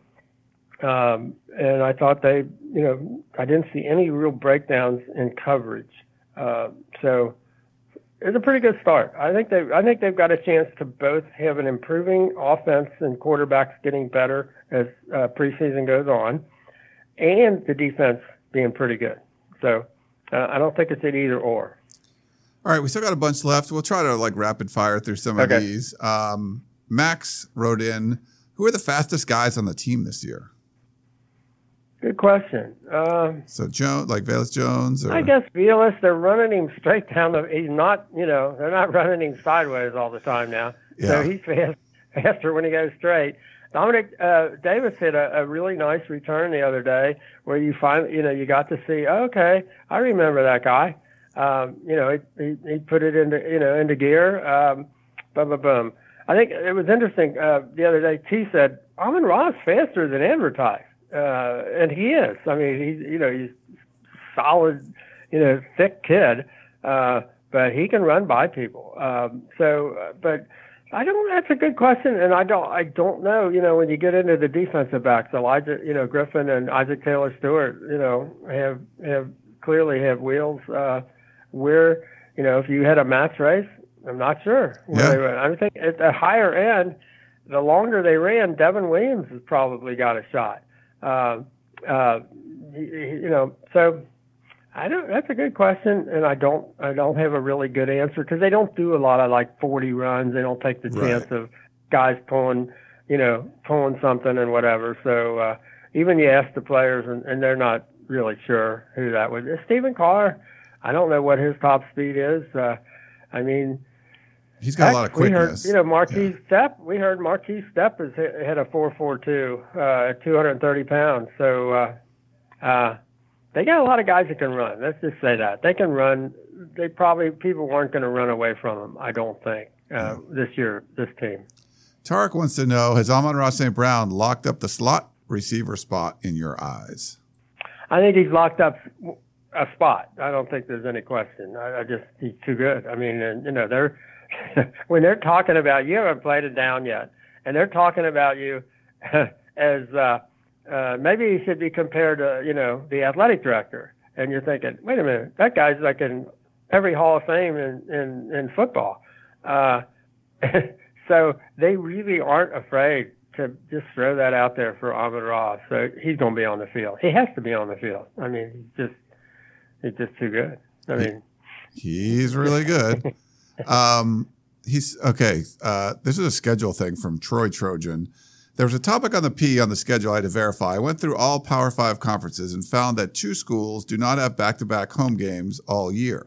Um, and I thought they, you know, I didn't see any real breakdowns in coverage. Uh, so it's a pretty good start. I think they, I think they've got a chance to both have an improving offense and quarterbacks getting better as uh, preseason goes on, and the defense being pretty good. So, Uh, I don't think it's an either or. All right, we still got a bunch left. We'll try to like rapid fire through some okay. of these. Um, Max wrote in, who are the fastest guys on the team this year? Good question. Um, so Jones, like Velus Jones? Or? I guess Velus, they're running him straight down the, he's not, you know, they're not running him sideways all the time now. Yeah. So he's fast, faster when he goes straight. Dominic uh, Davis had a, a really nice return the other day where you find, you know, you got to see, oh, okay, I remember that guy. Um, you know, he, he, he put it into, you know, into gear. Um, boom, boom, boom. I think it was interesting. Uh, the other day, T said, Amon-Ra is faster than advertised. Uh, and he is. I mean, he's, you know, he's solid, you know, thick kid. Uh, but he can run by people. Um, so, uh, but I don't. That's a good question, and I don't. I don't know. You know, when you get into the defensive backs, Elijah, you know, Griffin and Isaac Taylor Stewart, you know, have have clearly have wheels. Uh, where, you know, if you had a match race, I'm not sure. Yeah. They were. I think at the higher end, the longer they ran, Devin Williams has probably got a shot. Uh, uh, you, you know, so I don't. That's a good question, and I don't. I don't have a really good answer because they don't do a lot of like forty runs. They don't take the Right. chance of guys pulling, you know, pulling something and whatever. So uh, even you ask the players, and, and they're not really sure who that would. Stephen Carr. I don't know what his top speed is. Uh, I mean, He's got heck, a lot of we heard, quickness. you know, Marquise Yeah. Stepp. We heard Marquise Stepp has hit, hit a four four two uh, at two hundred thirty pounds. So uh, uh, they got a lot of guys that can run. Let's just say that they can run. They probably people weren't going to run away from them. I don't think uh, this year. This team. Tarek wants to know: has Amon-Ra Saint Brown locked up the slot receiver spot in your eyes? I think he's locked up a spot. I don't think there's any question. I, I just he's too good. I mean, and, you know, they're when they're talking about you haven't played it down yet, and they're talking about you as uh, uh, maybe he should be compared to you know the athletic director, and you're thinking, wait a minute, that guy's like in every Hall of Fame in in, in football. Uh, so they really aren't afraid to just throw that out there for Amon-Ra. So he's going to be on the field. He has to be on the field. I mean, he's just he's just too good. I mean, he's really good. um, he's okay. Uh, this is a schedule thing from Troy Trojan. There was a topic on the P on the schedule I had to verify. I went through all Power Five conferences and found that two schools do not have back-to-back home games all year.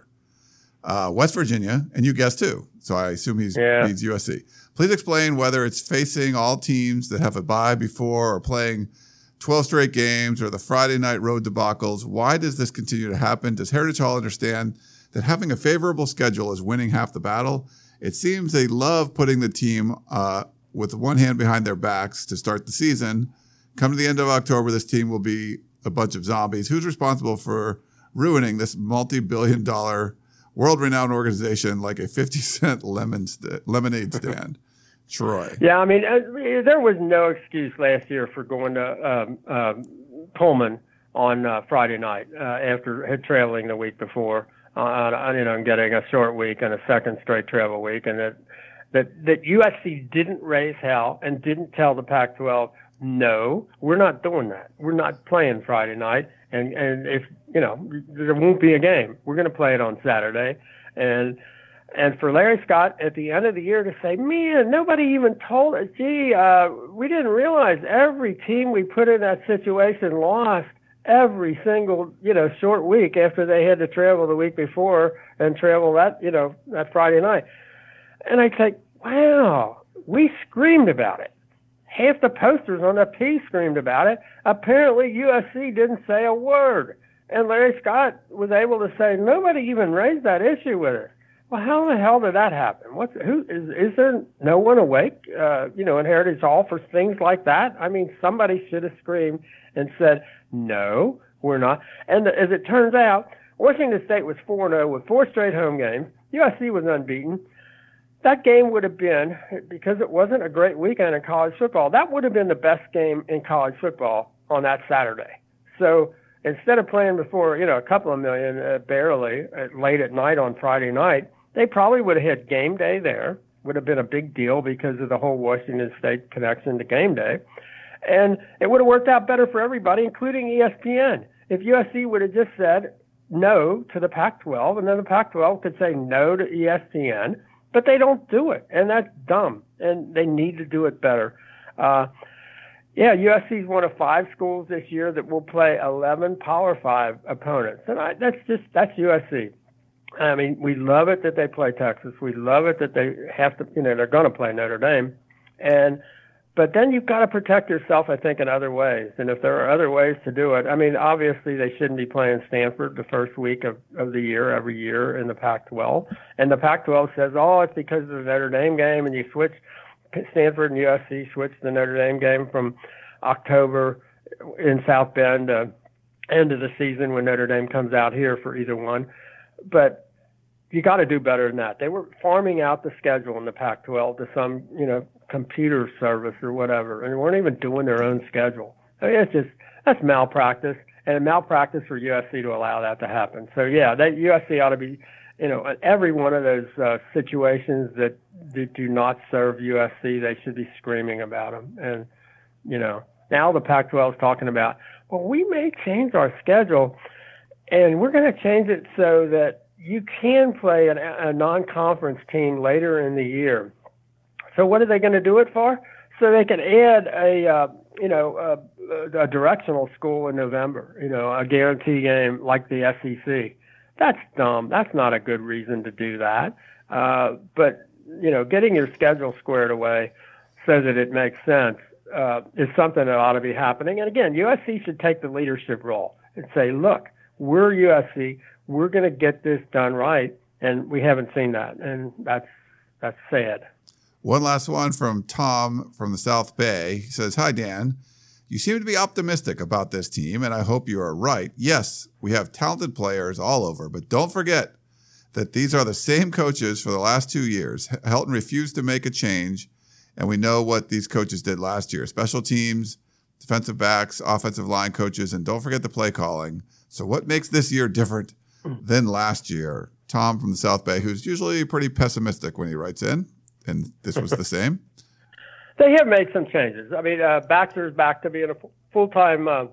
Uh, West Virginia, and you guessed too. So I assume he's Yeah. means U S C. Please explain whether it's facing all teams that have a bye before or playing twelve straight games or the Friday night road debacles. Why does this continue to happen? Does Heritage Hall understand that having a favorable schedule is winning half the battle? It seems they love putting the team uh, with one hand behind their backs to start the season. Come to the end of October, this team will be a bunch of zombies. Who's responsible for ruining this multi-billion dollar world-renowned organization like a fifty cent lemon st- lemonade stand? Troy. yeah, I mean, uh, there was no excuse last year for going to um, um, Pullman on uh, Friday night uh, after had traveling the week before. Uh, you know, and getting a short week and a second straight travel week, and that that that U S C didn't raise hell and didn't tell the Pac twelve, no, we're not doing that. We're not playing Friday night, and and if you know there won't be a game, we're going to play it on Saturday, and and for Larry Scott at the end of the year to say, man, nobody even told us. Gee, uh, we didn't realize every team we put in that situation lost every single, you know, short week after they had to travel the week before and travel that, you know, that Friday night. And I think, wow, we screamed about it. Half the posters on the P screamed about it. Apparently U S C didn't say a word. And Larry Scott was able to say, nobody even raised that issue with us. Well, how the hell did that happen? What's who is is there no one awake, uh, you know, in Heritage Hall for things like that? I mean, somebody should have screamed and said, no, we're not. And as it turns out, Washington State was four and oh with four straight home games. U S C was unbeaten. That game would have been, because it wasn't a great weekend in college football, that would have been the best game in college football on that Saturday. So instead of playing before, you know, a couple of million, uh, barely, uh, late at night on Friday night, they probably would have had game day there. Would have been a big deal because of the whole Washington State connection to game day. And it would have worked out better for everybody, including E S P N. If U S C would have just said no to the Pac twelve, and then the Pac twelve could say no to E S P N, but they don't do it, and that's dumb, and they need to do it better. Uh, yeah, U S C is one of five schools this year that will play eleven Power Five opponents, and I, that's just that's U S C. I mean, we love it that they play Texas. We love it that they have to, you know, they're going to play Notre Dame. And, but then you've got to protect yourself, I think, in other ways. And if there are other ways to do it, I mean, obviously they shouldn't be playing Stanford the first week of, of the year, every year in the Pac twelve. And the Pac twelve says, oh, it's because of the Notre Dame game. And you switch Stanford and U S C switch the Notre Dame game from October in South Bend to end of the season when Notre Dame comes out here for either one. But you got to do better than that. They were farming out the schedule in the Pac twelve to some, you know, computer service or whatever, and they weren't even doing their own schedule. I mean, it's just, that's malpractice, and malpractice for U S C to allow that to happen. So, yeah, that U S C ought to be, you know, in every one of those uh, situations that, that do not serve U S C, they should be screaming about them. And, you know, now the Pac twelve is talking about, well, we may change our schedule, and we're going to change it so that you can play an, a non-conference team later in the year. So what are they going to do it for? So they can add a, uh, you know, a, a directional school in November, you know, a guarantee game like the S E C. That's dumb. That's not a good reason to do that. Uh, but, you know, getting your schedule squared away so that it makes sense uh, is something that ought to be happening. And again, U S C should take the leadership role and say, look, we're U S C. We're going to get this done right. And we haven't seen that. And that's, that's sad. One last one from Tom from the South Bay. He says, hi, Dan. You seem to be optimistic about this team, and I hope you are right. Yes, we have talented players all over, but don't forget that these are the same coaches for the last two years. Helton refused to make a change, and we know what these coaches did last year. Special teams, defensive backs, offensive line coaches, and don't forget the play calling. So what makes this year different than last year? Tom from the South Bay, who's usually pretty pessimistic when he writes in, and this was the same. They have made some changes. I mean, uh, Baxter's back to being a full-time uh,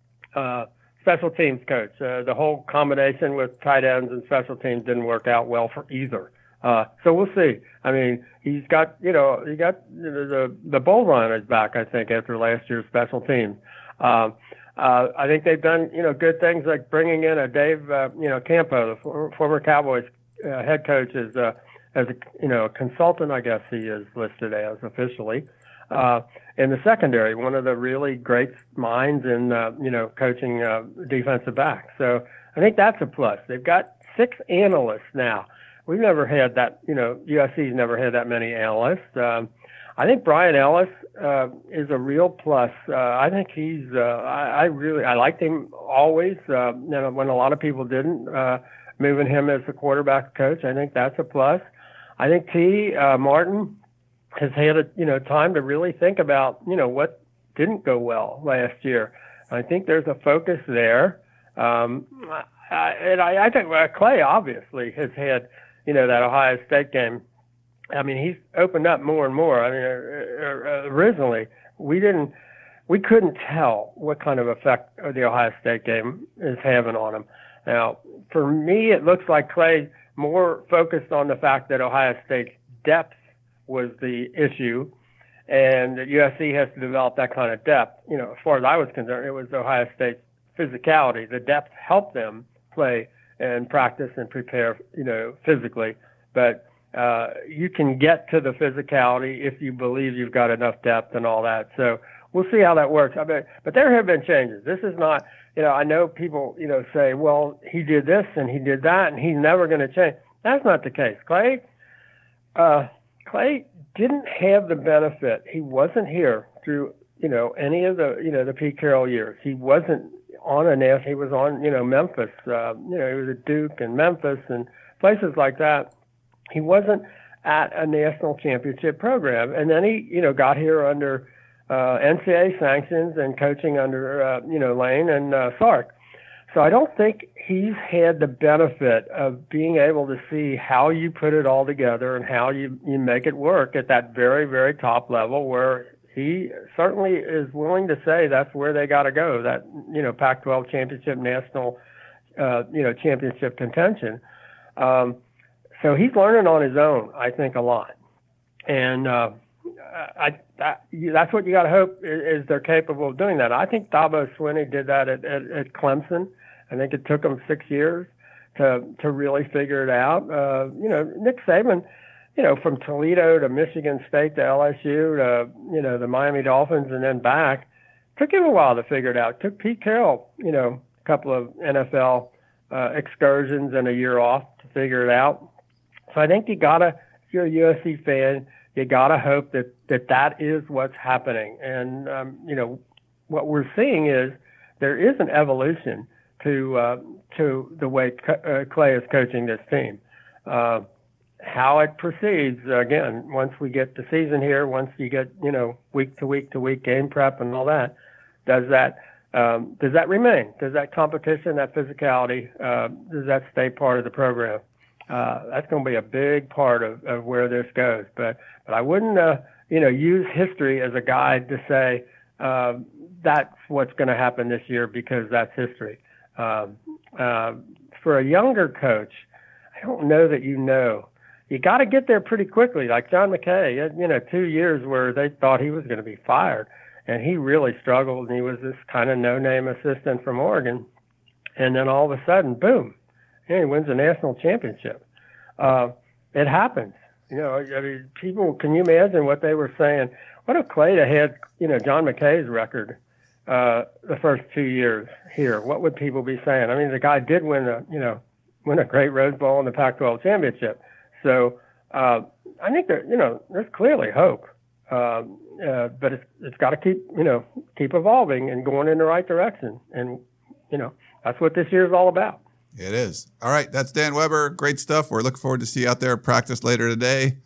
uh, special teams coach. Uh, the whole combination with tight ends and special teams didn't work out well for either. Uh, so we'll see. I mean, he's got, you know, he got you know, the the bullrun is back, I think, after last year's special teams. Um, uh, I think they've done, you know, good things like bringing in a Dave, uh, you know, Campo, the former, former Cowboys uh, head coach, as uh, as a, you know, a consultant, I guess he is listed as officially. Uh, in the secondary, one of the really great minds in, uh, you know, coaching uh, defensive backs. So I think that's a plus. They've got six analysts now. We've never had that, you know, U S C's never had that many analysts. Um, I think Brian Ellis uh, is a real plus. Uh, I think he's, uh, I, I really, I liked him always, uh, you know, when a lot of people didn't, uh, moving him as the quarterback coach. I think that's a plus. I think T. Uh, Martin has had a, you know, time to really think about, you know, what didn't go well last year. I think there's a focus there. Um, I, and I, I think well, Clay obviously has had, you know, that Ohio State game. I mean, he's opened up more and more. I mean, originally we didn't, we couldn't tell what kind of effect the Ohio State game is having on him. Now, for me, it looks like Clay more focused on the fact that Ohio State's depth was the issue, and that U S C has to develop that kind of depth. You know, as far as I was concerned, it was Ohio State's physicality. The depth helped them play and practice and prepare, you know, physically. But uh, you can get to the physicality if you believe you've got enough depth and all that. So we'll see how that works. I mean, but there have been changes. This is not, you know, I know people, you know, say, well, he did this and he did that and he's never going to change. That's not the case. Clay, uh, Clay didn't have the benefit. He wasn't here through, you know, any of the, you know, the Pete Carroll years. He wasn't on a N A S. He was on, you know, Memphis. Uh, you know, he was at Duke and Memphis and places like that. He wasn't at a national championship program. And then he, you know, got here under uh, N C double A sanctions and coaching under, uh, you know, Lane and uh, Sark. So I don't think he's had the benefit of being able to see how you put it all together and how you, you make it work at that very, very top level where he certainly is willing to say that's where they got to go, that, you know, Pac twelve championship, national, uh, you know, championship contention. Um, so he's learning on his own, I think, a lot. And uh, I, I, that's what you got to hope is, is they're capable of doing that. I think Dabo Swinney did that at, at, at Clemson. I think it took him six years to to really figure it out. Uh, you know, Nick Saban, you know, from Toledo to Michigan State to L S U to, you know, the Miami Dolphins and then back, took him a while to figure it out. It took Pete Carroll, you know, a couple of N F L uh, excursions and a year off to figure it out. So I think you got to, if you're a U S C fan, you got to hope that, that that is what's happening. And, um, you know, what we're seeing is there is an evolution to uh, to the way uh, Clay is coaching this team. uh, how it proceeds. Again, once we get the season here, once you get, you know, week to week to week game prep and all that, does that um, does that remain? Does that competition, that physicality, uh, does that stay part of the program? Uh, that's going to be a big part of, of where this goes. But but I wouldn't, uh, you know, use history as a guide to say uh, that's what's going to happen this year because that's history. Um, uh, for a younger coach, I don't know that you know. You got to get there pretty quickly. Like John McKay, you know, two years where they thought he was going to be fired, and he really struggled, and he was this kind of no-name assistant from Oregon. And then all of a sudden, boom, he wins a national championship. Uh, it happens. You know, I mean, people, can you imagine what they were saying? What if Clay had, you know, John McKay's record uh, the first two years here? What would people be saying? I mean, the guy did win a, you know, win a great Rose Bowl and the Pac twelve championship. So uh, I think that, you know, there's clearly hope, uh, uh, but it's it's got to keep, you know, keep evolving and going in the right direction. And, you know, that's what this year is all about. It is. All right. That's Dan Weber. Great stuff. We're looking forward to see you out there at practice later today.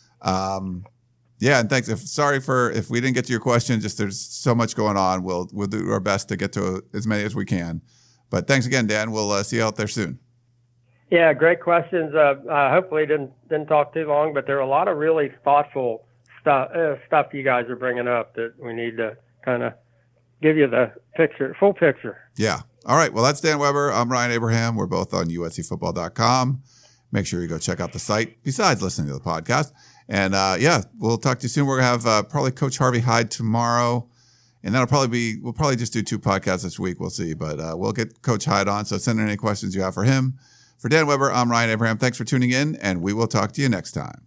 Um, yeah. And thanks. If, sorry for if we didn't get to your question, just there's so much going on. We'll, we'll do our best to get to as many as we can. But thanks again, Dan. We'll uh, see you out there soon. Yeah, great questions. Uh, uh, hopefully didn't didn't talk too long, but there are a lot of really thoughtful stuff uh, stuff you guys are bringing up that we need to kind of give you the picture, full picture. Yeah. All right. Well, that's Dan Weber. I'm Ryan Abraham. We're both on U S C football dot com. Make sure you go check out the site besides listening to the podcast. And uh, yeah, we'll talk to you soon. We're gonna have uh, probably Coach Harvey Hyde tomorrow. And that'll probably be, we'll probably just do two podcasts this week. We'll see. But uh, we'll get Coach Hyde on. So send in any questions you have for him. For Dan Weber, I'm Ryan Abraham. Thanks for tuning in, and we will talk to you next time.